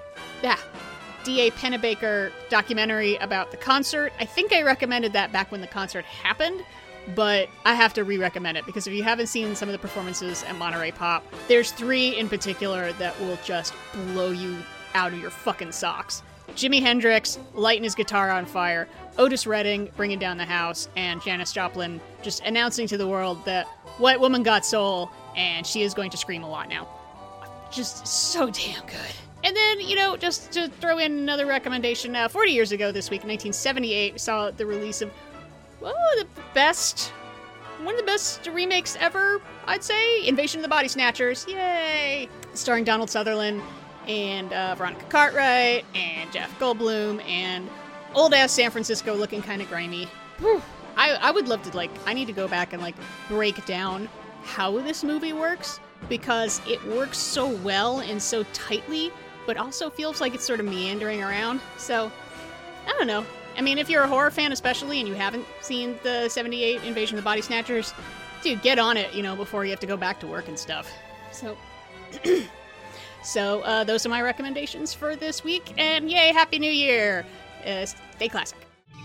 Pennebaker documentary about the concert. I think I recommended that back when the concert happened, but I have to re-recommend it because if you haven't seen some of the performances at Monterey Pop, there's 3 in particular that will just blow you out of your fucking socks. Jimi Hendrix lighting his guitar on fire, Otis Redding bringing down the house, and Janis Joplin just announcing to the world that white woman got soul, and she is going to scream a lot now. Just so damn good. And then, just to throw in another recommendation, 40 years ago this week, 1978, we saw the release of, one of the best remakes ever, I'd say, Invasion of the Body Snatchers. Yay! Starring Donald Sutherland and Veronica Cartwright and Jeff Goldblum and old-ass San Francisco looking kind of grimy. Whew. I would love to, I need to go back and, break down how this movie works, because it works so well and so tightly, but also feels like it's sort of meandering around. So, I don't know. I mean, if you're a horror fan especially and you haven't seen the 78 Invasion of the Body Snatchers, dude, get on it, before you have to go back to work and stuff. So... So, those are my recommendations for this week, and yay, Happy New Year! Stay classic.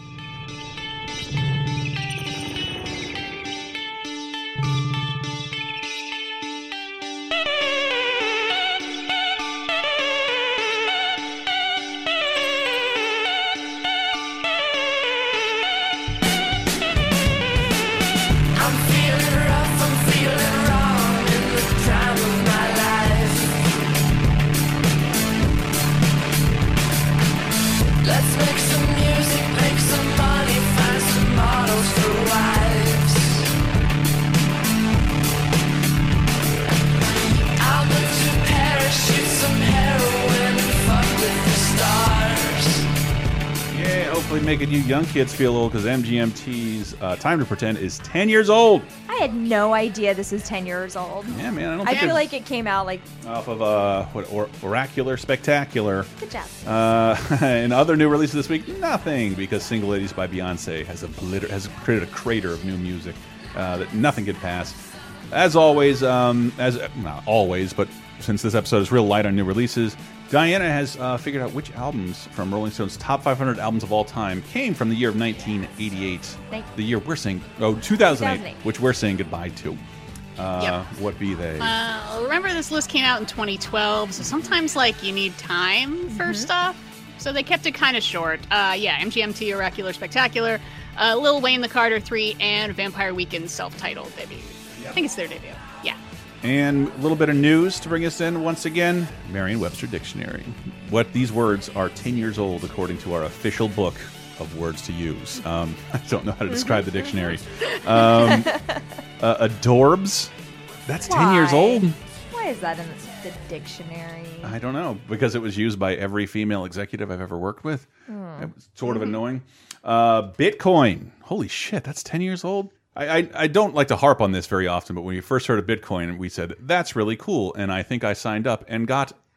Let's make some music, make some money, find some models for wives. I'll move to Paris, shoot some heroin, and fuck with the stars. Yeah, hopefully making you young kids feel old, because MGMT's Time to Pretend is 10 years old. I had no idea this is 10 years old. Yeah, man. I feel like it came out off of Oracular Spectacular. Good job. And other new releases this week, nothing, because Single Ladies by Beyonce has created a crater of new music that nothing could pass. As always, not always, but since this episode is real light on new releases, Diana has figured out which albums from Rolling Stone's top 500 albums of all time came from the year of 1988. The year we're saying, 2008, which we're saying goodbye to. Yep. What be they? Remember, this list came out in 2012, so sometimes you need time for stuff. So they kept it kind of short. MGMT Oracular Spectacular, Lil Wayne the Carter 3, and Vampire Weekend's self-titled debut. Yep. I think it's their debut. Yeah. And a little bit of news to bring us in once again. Merriam-Webster Dictionary. What these words are 10 years old according to our official book of words to use. I don't know how to describe the dictionary. Adorbs. That's 10 years old. Why is that in the dictionary? I don't know. Because it was used by every female executive I've ever worked with. It was sort of annoying. Bitcoin. Holy shit, that's 10 years old? I don't like to harp on this very often, but when we first heard of Bitcoin, we said, that's really cool. And I think I signed up and got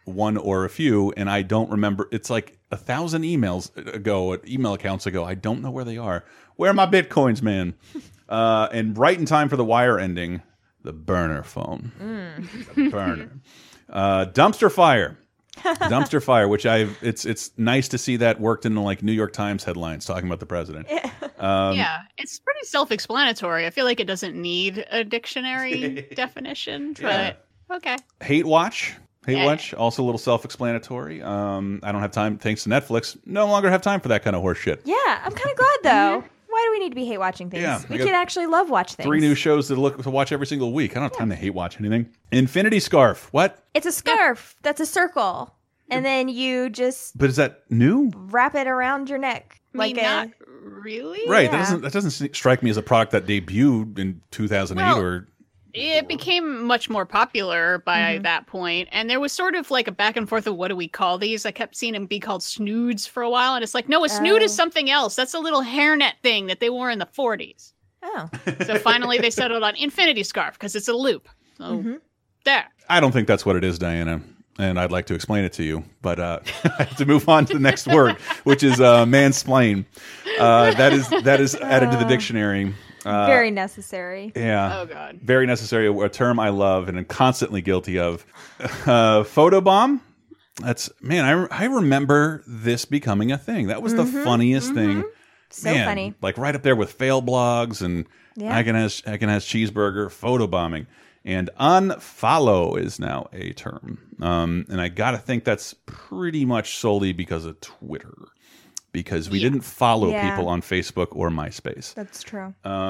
one or a few, and I don't remember. It's like 1,000 email accounts ago. I don't know where they are. Where are my bitcoins, man? And right in time for the wire ending, the burner phone. The burner. Dumpster fire. Dumpster fire, which it's nice to see that worked into like New York Times headlines talking about the president. Yeah, it's pretty self-explanatory. I feel like it doesn't need a dictionary definition, but okay. Hate Watch. Hate Watch, also a little self-explanatory. I don't have time, thanks to Netflix. No longer have time for that kind of horse shit. Yeah, I'm kind of glad though. Why do we need to be hate watching things? Yeah, we can actually love watch things. 3 new shows to watch every single week. I don't have time to hate watch anything. Infinity Scarf. What? It's a scarf that's a circle, and then you just But is that new? wrap it around your neck like not really. Right. Yeah. That doesn't strike me as a product that debuted in 2008 Well, or. It became much more popular by that point, and there was sort of like a back and forth of what do we call these. I kept seeing them be called snoods for a while, and it's like, no, a snood is something else. That's a little hairnet thing that they wore in the 40s. Oh. So finally they settled on Infinity Scarf because it's a loop. So there. I don't think that's what it is, Diana. And I'd like to explain it to you, but I have to move on to the next word, which is mansplain. That is added to the dictionary. very necessary. Yeah. Oh God. Very necessary. A term I love and am constantly guilty of. Photobomb. That's I remember this becoming a thing. That was the funniest thing. So funny. Like right up there with fail blogs and I can has cheeseburger, photobombing. And unfollow is now a term. And I got to think that's pretty much solely because of Twitter. Because we didn't follow people on Facebook or MySpace. That's true.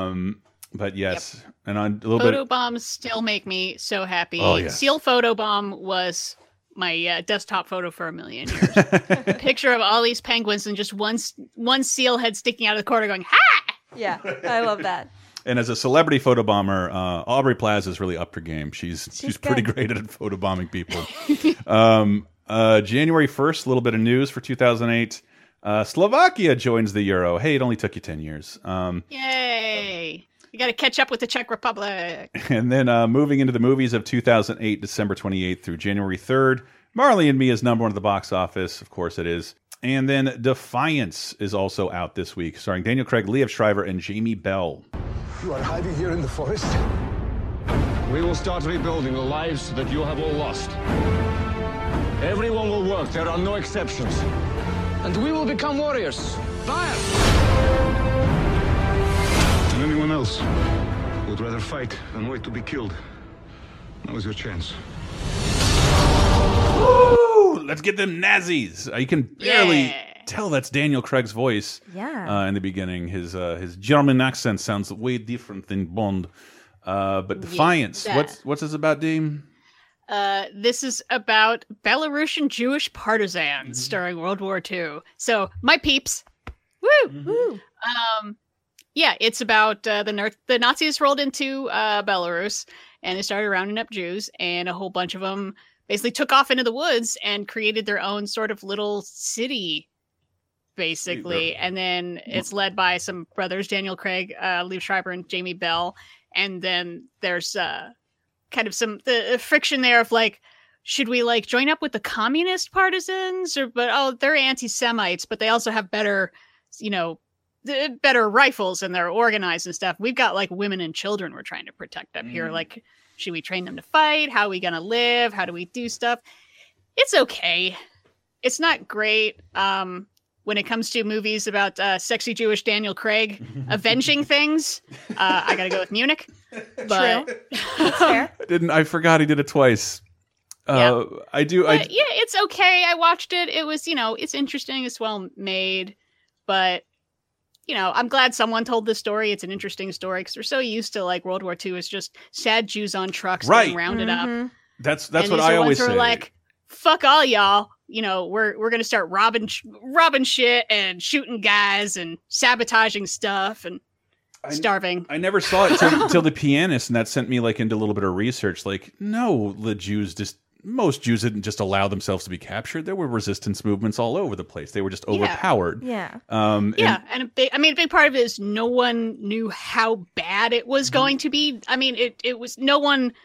But yes, and on a little bit. Photobombs still make me so happy. Oh, yes. Seal Photobomb was my desktop photo for a million years. A picture of all these penguins and just one seal head sticking out of the corner going, ha! Yeah, I love that. And as a celebrity photobomber, Aubrey Plaza is really up her game. She's pretty great at photobombing people. January 1st, a little bit of news for 2008. Slovakia joins the Euro. Hey, it only took you 10 years. Yay! You got to catch up with the Czech Republic. And then moving into the movies of 2008, December 28th through January 3rd, Marley and Me is #1 at the box office. Of course it is. And then Defiance is also out this week, starring Daniel Craig, Liev Schreiber, and Jamie Bell. You are hiding here in the forest? We will start rebuilding the lives that you have all lost. Everyone will work. There are no exceptions. And we will become warriors. Fire! And anyone else who would rather fight than wait to be killed. Now is your chance. Woo! Let's get them Nazis. You can barely tell that's Daniel Craig's voice. Yeah. In the beginning, his German accent sounds way different than Bond. But Defiance. Yeah. What's this about, Dean? This is about Belarusian Jewish partisans during World War II. So, my peeps. Woo! Woo! Yeah, it's about the Nazis rolled into Belarus, and they started rounding up Jews, and a whole bunch of them basically took off into the woods and created their own sort of little city, basically. And then it's led by some brothers, Daniel Craig, Liev Schreiber, and Jamie Bell. And then there's kind of the friction there of like, should we like join up with the communist partisans but they're anti-Semites, but they also have better, better rifles and they're organized and stuff. We've got like women and children we're trying to protect up here. Like, should we train them to fight? How are we going to live? How do we do stuff? It's okay. It's not great. When it comes to movies about sexy Jewish Daniel Craig avenging things, I got to go with Munich. But True. That's fair. I forgot he did it twice. Yeah. Yeah, it's okay. I watched it. It was, it's interesting. It's well made. But, I'm glad someone told this story. It's an interesting story because we're so used to like World War II is just sad Jews on trucks getting rounded up. That's what I always say. Like, fuck all y'all. We're gonna start robbing shit and shooting guys and sabotaging stuff and starving. I never saw it till The Pianist, and that sent me like into a little bit of research. Like, no, most Jews didn't just allow themselves to be captured. There were resistance movements all over the place. They were just overpowered. Yeah. And a big part of it is no one knew how bad it was going to be. I mean, it was no one.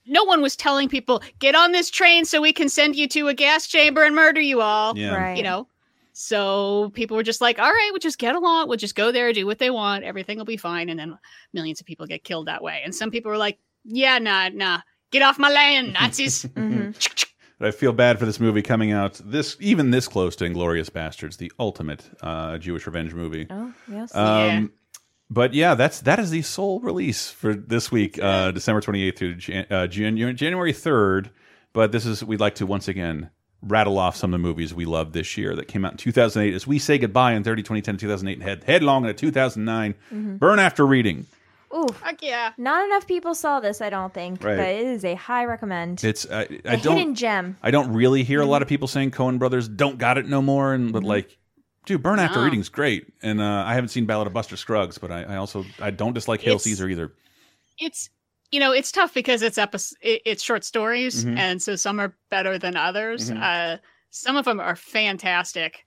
no one was telling people, get on this train so we can send you to a gas chamber and murder you all. Yeah. Right. You know? So people were just like, all right, we'll just get along. We'll just go there, do what they want. Everything will be fine. And then millions of people get killed that way. And some people were like, yeah, nah. Get off my land, Nazis. But I feel bad for this movie coming out even this close to Inglourious Bastards, the ultimate Jewish revenge movie. Oh, yes. But yeah, that is the sole release for this week, December 28th through January 3rd. But we'd like to once again rattle off some of the movies we loved this year that came out in 2008 as we say goodbye in 2010, 2008, and head headlong into 2009. Burn After Reading. Ooh, fuck yeah! Not enough people saw this, I don't think, Right. but it is a high recommend. It's a hidden gem. I don't really hear a lot of people saying Coen Brothers don't got it no more, but like, dude, Burn After Reading's great, and I haven't seen Ballad of Buster Scruggs, but I don't dislike Hail Caesar either. It's it's tough because it's short stories, and so some are better than others. Some of them are fantastic.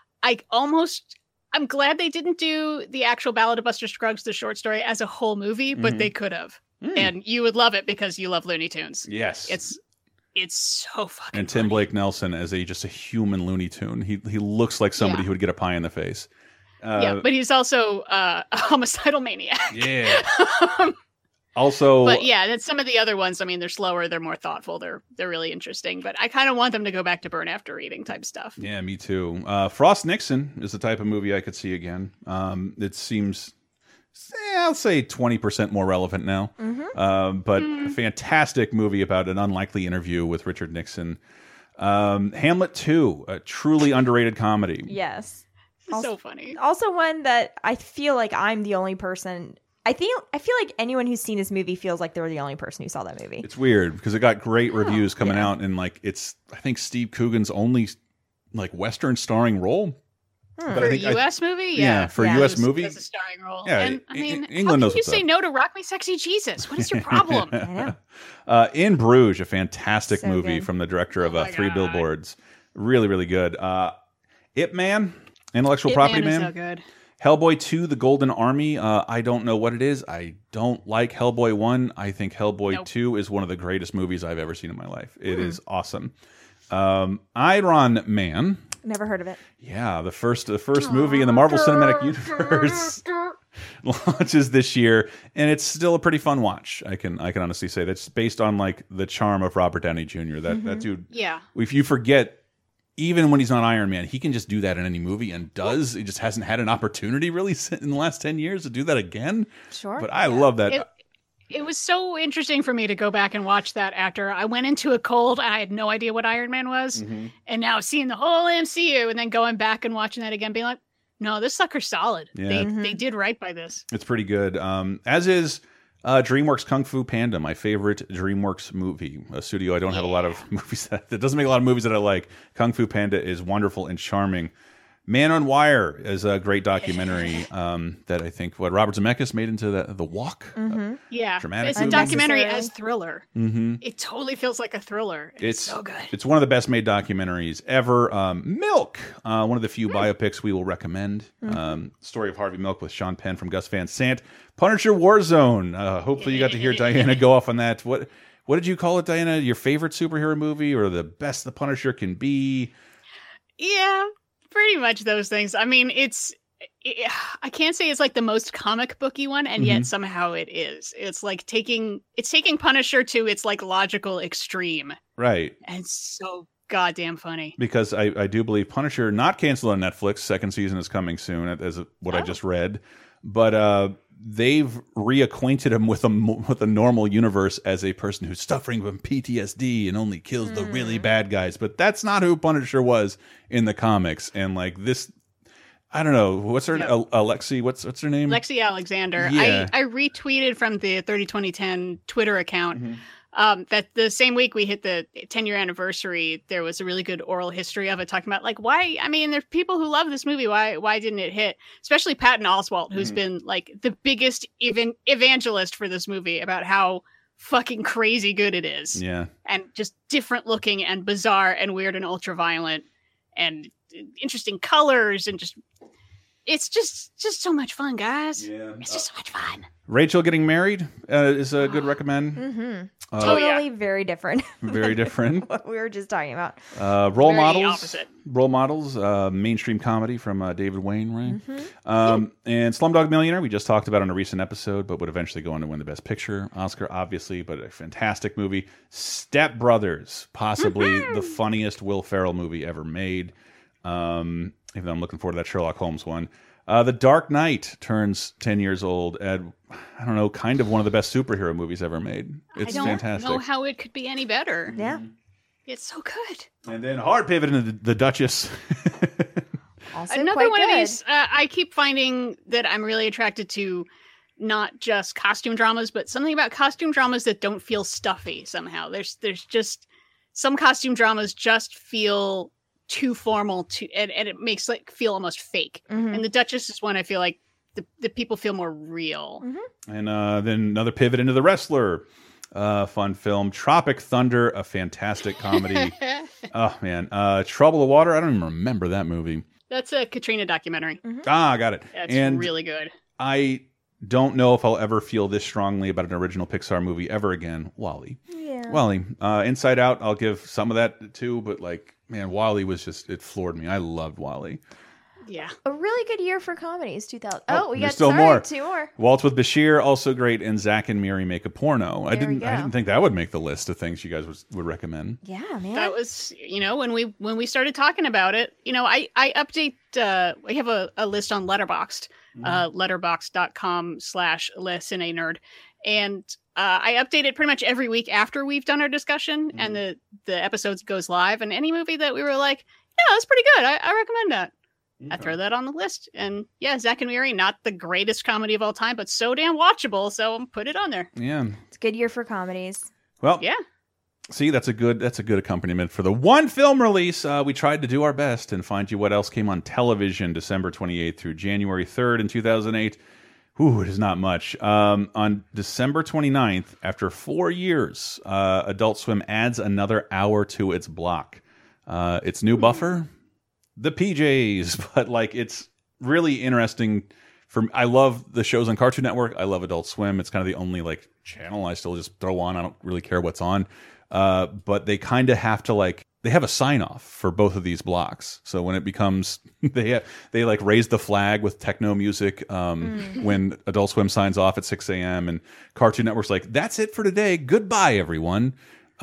I'm glad they didn't do the actual Ballad of Buster Scruggs, the short story, as a whole movie, but they could have. And you would love it because you love Looney Tunes. Yes. It's so fucking And Tim Blake Nelson as just a human Looney Tune. He looks like somebody who would get a pie in the face. Yeah, but he's also a homicidal maniac. Yeah. Also, but yeah, that's some of the other ones. I mean, they're slower, they're more thoughtful, they're really interesting. But I kind of want them to go back to Burn After Reading type stuff. Yeah, me too. Frost Nixon is the type of movie I could see again. It seems, I'll say 20% more relevant now. But a fantastic movie about an unlikely interview with Richard Nixon. Hamlet 2, a truly underrated comedy. Yes. So funny. Also one that I feel like I'm the only person. I feel like anyone who's seen this movie feels like they're the only person who saw that movie. It's weird because it got great reviews coming out, and like it's I think Steve Coogan's only like Western starring role. But for a U.S. movie? Yeah, for a U.S. movie. As a starring role. Yeah, and I mean, England how knows can you what's say up. no to Rock Me Sexy Jesus? What is your problem? In Bruges, a fantastic So movie good. from the director of Three Billboards. Really, really good. Ip Man, Intellectual Property Man. Is so good. Hellboy 2, The Golden Army. I don't know what it is. I don't like Hellboy 1. I think Hellboy 2 is one of the greatest movies I've ever seen in my life. It is awesome. Iron Man. Never heard of it. Yeah, the first movie in the Marvel Cinematic Universe launches this year, and it's still a pretty fun watch. I can honestly say that's based on like the charm of Robert Downey Jr. That dude. Yeah. If you forget, even when he's not Iron Man, he can just do that in any movie and does. He just hasn't had an opportunity really in the last 10 years to do that again. Sure. But I love that. It was so interesting for me to go back and watch that after I went into a cold. I had no idea what Iron Man was. And now seeing the whole MCU and then going back and watching that again, being like, no, this sucker's solid. Yeah. They did right by this. It's pretty good. As is DreamWorks Kung Fu Panda, my favorite DreamWorks movie. A studio I don't have a lot of movies that doesn't make a lot of movies that I like. Kung Fu Panda is wonderful and charming. Man on Wire is a great documentary that I think Robert Zemeckis made into the Walk. Yeah, dramatic it's a movie. documentary as thriller. It totally feels like a thriller. It's so good. It's one of the best made documentaries ever. Milk, one of the few biopics we will recommend. Story of Harvey Milk with Sean Penn from Gus Van Sant. Punisher Warzone. Hopefully you got to hear Diana go off on that. What did you call it, Diana? Your favorite superhero movie or the best the Punisher can be? Yeah, pretty much those things. I mean, I can't say it's like the most comic booky one, and yet somehow it is. It's like taking Punisher to its like logical extreme. Right. And it's so goddamn funny. Because I do believe Punisher not canceled on Netflix. Second season is coming soon, as what I just read. But they've reacquainted him with a normal universe as a person who's suffering from PTSD and only kills the really bad guys. But that's not who Punisher was in the comics. And like this, I don't know, what's her Alexi? What's her name? Lexi Alexander. Yeah. I retweeted from the 302010 Twitter account. That the same week we hit the 10-year anniversary, there was a really good oral history of it talking about like why, I mean, there's people who love this movie. Why didn't it hit? Especially Patton Oswalt, who's been like the biggest evangelist for this movie about how fucking crazy good it is. Yeah. And just different looking and bizarre and weird and ultra violent and interesting colors and it's just so much fun, guys. Yeah. It's just so much fun. Rachel getting married is a good recommend. Mm-hmm. Totally very different. Very different. What we were just talking about. Role Very models. opposite. Role models. Mainstream comedy from David Wainwright. And Slumdog Millionaire, we just talked about on a recent episode, but would eventually go on to win the Best Picture Oscar, obviously, but a fantastic movie. Step Brothers, possibly the funniest Will Ferrell movie ever made. Even though I'm looking forward to that Sherlock Holmes one. The Dark Knight turns 10 years old. And I don't know, kind of one of the best superhero movies ever made. It's fantastic. I don't know how it could be any better. Yeah. It's so good. And then hard pivot into the Duchess. Also Another quite one good. of these, I keep finding that I'm really attracted to not just costume dramas, but something about costume dramas that don't feel stuffy somehow. There's just some costume dramas just feel too formal and it makes feel almost fake. And the Duchess is one I feel like the people feel more real. And then another pivot into The Wrestler. Fun film. Tropic Thunder, a fantastic comedy. Oh, man. Trouble the Water, I don't even remember that movie. That's a Katrina documentary. Ah, got it. That's really good. I don't know if I'll ever feel this strongly about an original Pixar movie ever again. WALL-E. Yeah. WALL-E. Inside Out, I'll give some of that too, but man, WALL-E was just, it floored me. I loved WALL-E. Yeah. A really good year for comedies, 2000. We there's got still more. 2 more. Waltz with Bashir, also great, and Zach and Miri Make a Porno. I There we didn't go. think that would make the list of things you guys would recommend. Yeah, man. That was, when we started talking about it, I update, we have a list on Letterboxd, letterboxd.com/listenanerd. And I update it pretty much every week after we've done our discussion and the episodes goes live. And any movie that we were like, yeah, that's pretty good. I recommend that. I throw that on the list. And yeah, Zack and Miri, not the greatest comedy of all time, but so damn watchable. So put it on there. Yeah. It's a good year for comedies. Well, yeah. See, that's a good accompaniment for the one film release. We tried to do our best and find you what else came on television December 28th through January 3rd in 2008. Ooh, it is not much. On December 29th, after 4 years, Adult Swim adds another hour to its block. Its new buffer, the PJs, but it's really interesting. I love the shows on Cartoon Network. I love Adult Swim. It's kind of the only channel I still just throw on. I don't really care what's on. But they kind of have to they have a sign off for both of these blocks. So when it becomes they raise the flag with techno music when Adult Swim signs off at 6 a.m. and Cartoon Network's that's it for today. Goodbye, everyone.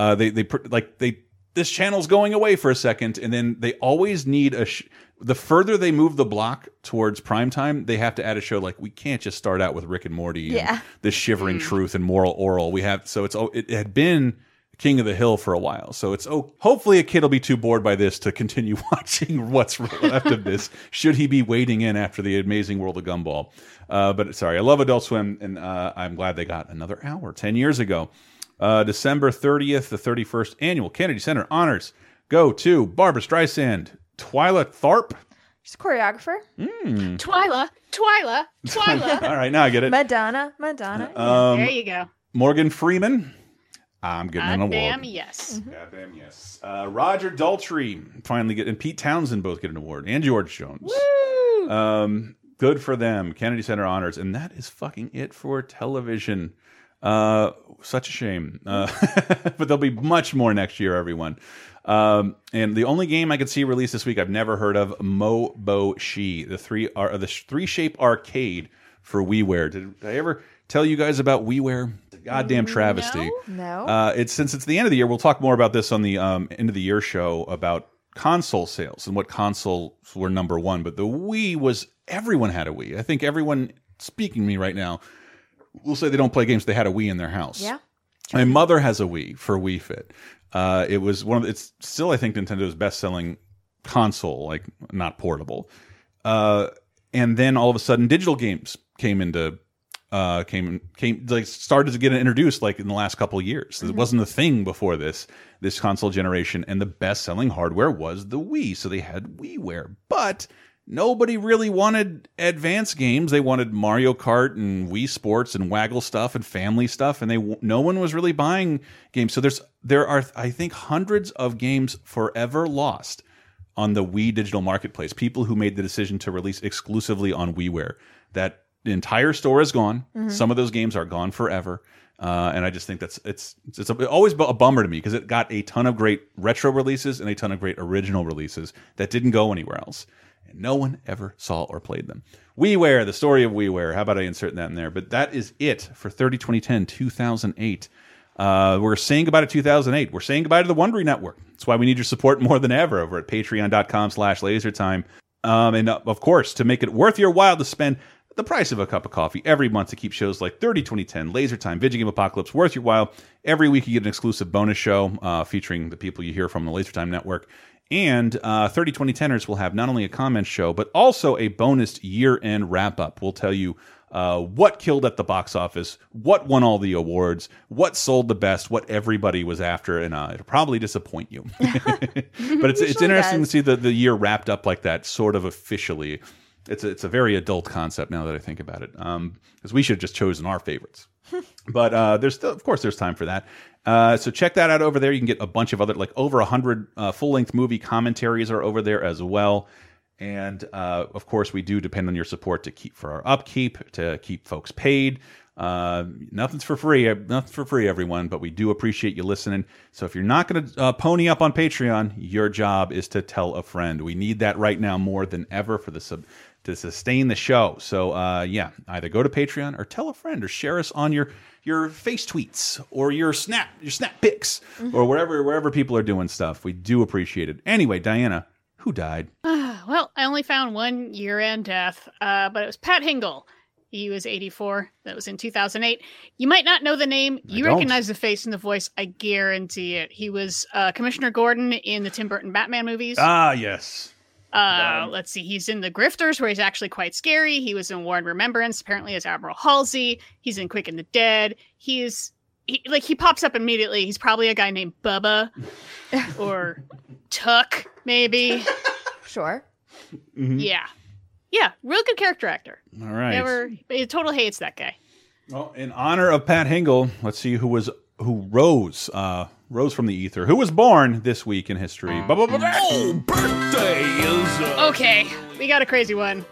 This channel's going away for a second, and then they always need the further they move the block towards primetime, they have to add a show we can't just start out with Rick and Morty and This Shivering Truth and Moral Oral. It had been King of the Hill for a while, so hopefully a kid will be too bored by this to continue watching what's left of this. Should he be wading in after the Amazing World of Gumball? But sorry, I love Adult Swim, and I'm glad they got another hour 10 years ago. December 30th, the 31st annual Kennedy Center honors go to Barbra Streisand, Twyla Tharp. She's a choreographer. Twyla. All right, now I get it. Madonna. There you go. Morgan Freeman. I'm getting an award. Damn yes. Goddamn yes. Roger Daltrey finally and Pete Townsend both get an award, and George Jones. Woo! Good for them. Kennedy Center honors, and that is fucking it for television. Such a shame. But there'll be much more next year, everyone. And the only game I could see released this week I've never heard of, Mo-Bo-Shi, the 3Shape arcade for WiiWare. Did I ever tell you guys about WiiWare? It's a goddamn travesty. No. Since it's the end of the year, we'll talk more about this on the end of the year show about console sales and what consoles were number one. But the Wii everyone had a Wii. I think everyone speaking to me right now will say they don't play games. They had a Wii in their house. Yeah. My mother has a Wii for Wii Fit. It was it's still, I think, Nintendo's best-selling console, not portable. And then all of a sudden, digital games started to get introduced in the last couple of years. It wasn't a thing before this console generation, and the best-selling hardware was the Wii. So they had WiiWare, but nobody really wanted advanced games. They wanted Mario Kart and Wii Sports and Waggle stuff and family stuff, and no one was really buying games. So there are, I think, hundreds of games forever lost on the Wii digital marketplace. People who made the decision to release exclusively on WiiWare that the entire store is gone. Mm-hmm. Some of those games are gone forever. And I just think it's always a bummer to me because it got a ton of great retro releases and a ton of great original releases that didn't go anywhere else. And no one ever saw or played them. WiiWare, the story of WiiWare. How about I insert that in there? But that is it for 30, 2010, 2008. We're saying goodbye to 2008. We're saying goodbye to the Wondery Network. That's why we need your support more than ever over at patreon.com/lasertime. And of course, to make it worth your while to spend the price of a cup of coffee every month to keep shows like 30, 2010, Laser Time, Video Game Apocalypse worth your while. Every week you get an exclusive bonus show featuring the people you hear from the Laser Time Network. And 30, 2010ers will have not only a comment show, but also a bonus year-end wrap-up. We'll tell you what killed at the box office, what won all the awards, what sold the best, what everybody was after, and it'll probably disappoint you. But it's interesting to see the year wrapped up like that, sort of officially. It's a very adult concept now that I think about it, because we should have just chosen our favorites. But there's still, of course, there's time for that. So check that out over there. You can get a bunch of other, like over 100 full-length movie commentaries are over there as well. And of course, we do depend on your support to keep for our upkeep, to keep folks paid. Nothing's for free, everyone. But we do appreciate you listening. So if you're not going to pony up on Patreon, your job is to tell a friend. We need that right now more than ever for to sustain the show. So yeah, either go to Patreon or tell a friend or share us on your face tweets or your snap pics or wherever people are doing stuff. We do appreciate it. Anyway, Diana, who died? Well, I only found one year-end death, but it was Pat Hingle. He was 84. That was in 2008. You might not know the name. You recognize the face and the voice. I guarantee it. He was Commissioner Gordon in the Tim Burton Batman movies. Ah, yes. Let's see. He's in The Grifters, where he's actually quite scary. He was in War and Remembrance, apparently as Admiral Halsey. He's in Quick and the Dead. He pops up immediately. He's probably a guy named Bubba or Tuck, maybe. Sure. Mm-hmm. Yeah, real good character actor. All right. He total hates that guy. Well, in honor of Pat Hingle, let's see who rose from the ether. Who was born this week in history? Oh, birthday is... Okay, we got a crazy one.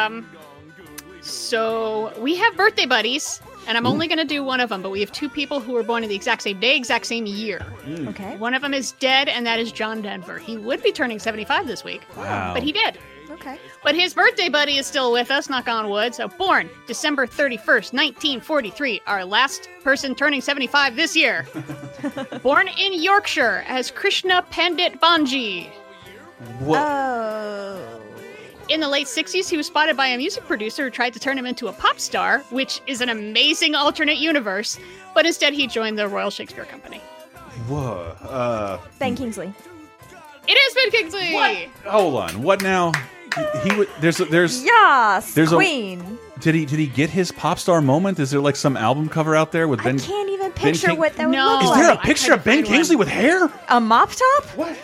So we have birthday buddies, and I'm only going to do one of them, but we have two people who were born in the exact same day, exact same year. Okay. One of them is dead, and that is John Denver. He would be turning 75 this week, but he did. Okay. But his birthday buddy is still with us, knock on wood. So born December 31st, 1943, our last person turning 75 this year. Born in Yorkshire as Krishna Pandit Banji. What? Oh. In the late 60s, he was spotted by a music producer who tried to turn him into a pop star, which is an amazing alternate universe, but instead he joined the Royal Shakespeare Company. Whoa. Ben Kingsley. It is Ben Kingsley! What? Hold on. What now? There's Yes, there's Queen. Did he get his pop star moment? Is there like some album cover out there with Ben? I can't even picture what that would No. look Is like. there a picture of Ben Kingsley with hair? A mop top? What?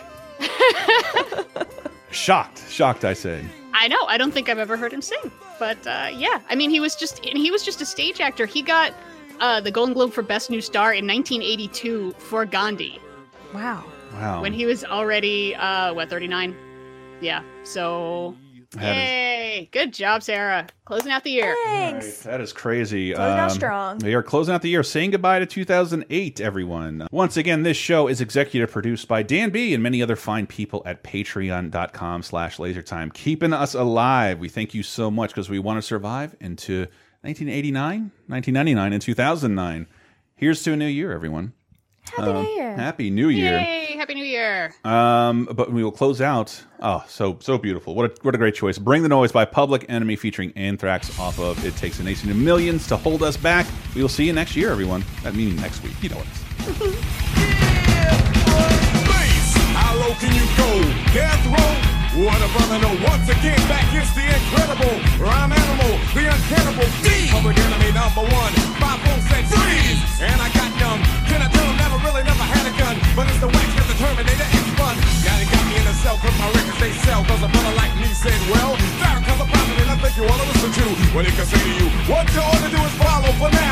Shocked, I say. I know. I don't think I've ever heard him sing, but yeah. I mean, he was just a stage actor. He got the Golden Globe for Best New Star in 1982 for Gandhi. Wow. When he was already 39. Yeah. So, yay! Good job, Sarah. Closing out the year. Thanks. Right, that is crazy. Closing out strong. We are closing out the year, saying goodbye to 2008, everyone. Once again, this show is executive produced by Dan B and many other fine people at patreon.com/lasertime, keeping us alive. We thank you so much because we want to survive into 1989, 1999, and 2009. Here's to a new year, everyone. Happy New Year. Happy New Year. Yay! Happy New Year. But we will close out. Oh, so beautiful. What a great choice. Bring the Noise by Public Enemy featuring Anthrax off of It Takes a Nation of Millions to Hold Us Back. We will see you next year, everyone. That meaning next week. You know what it is. How low can you go? Death row? What a brother, no. Once again, back is the incredible rhyme animal, the uncannibal D. Public Enemy #1. 5 said freeze, and I got numb. Can I tell him never had a gun, but it's the wax that the Terminator X fun. Now they got me in a cell, cause my records they sell, cause a brother like me said, well, fair cause a prophet, and I think you wanna listen to. When he can say to you, what you ought to do is follow for now.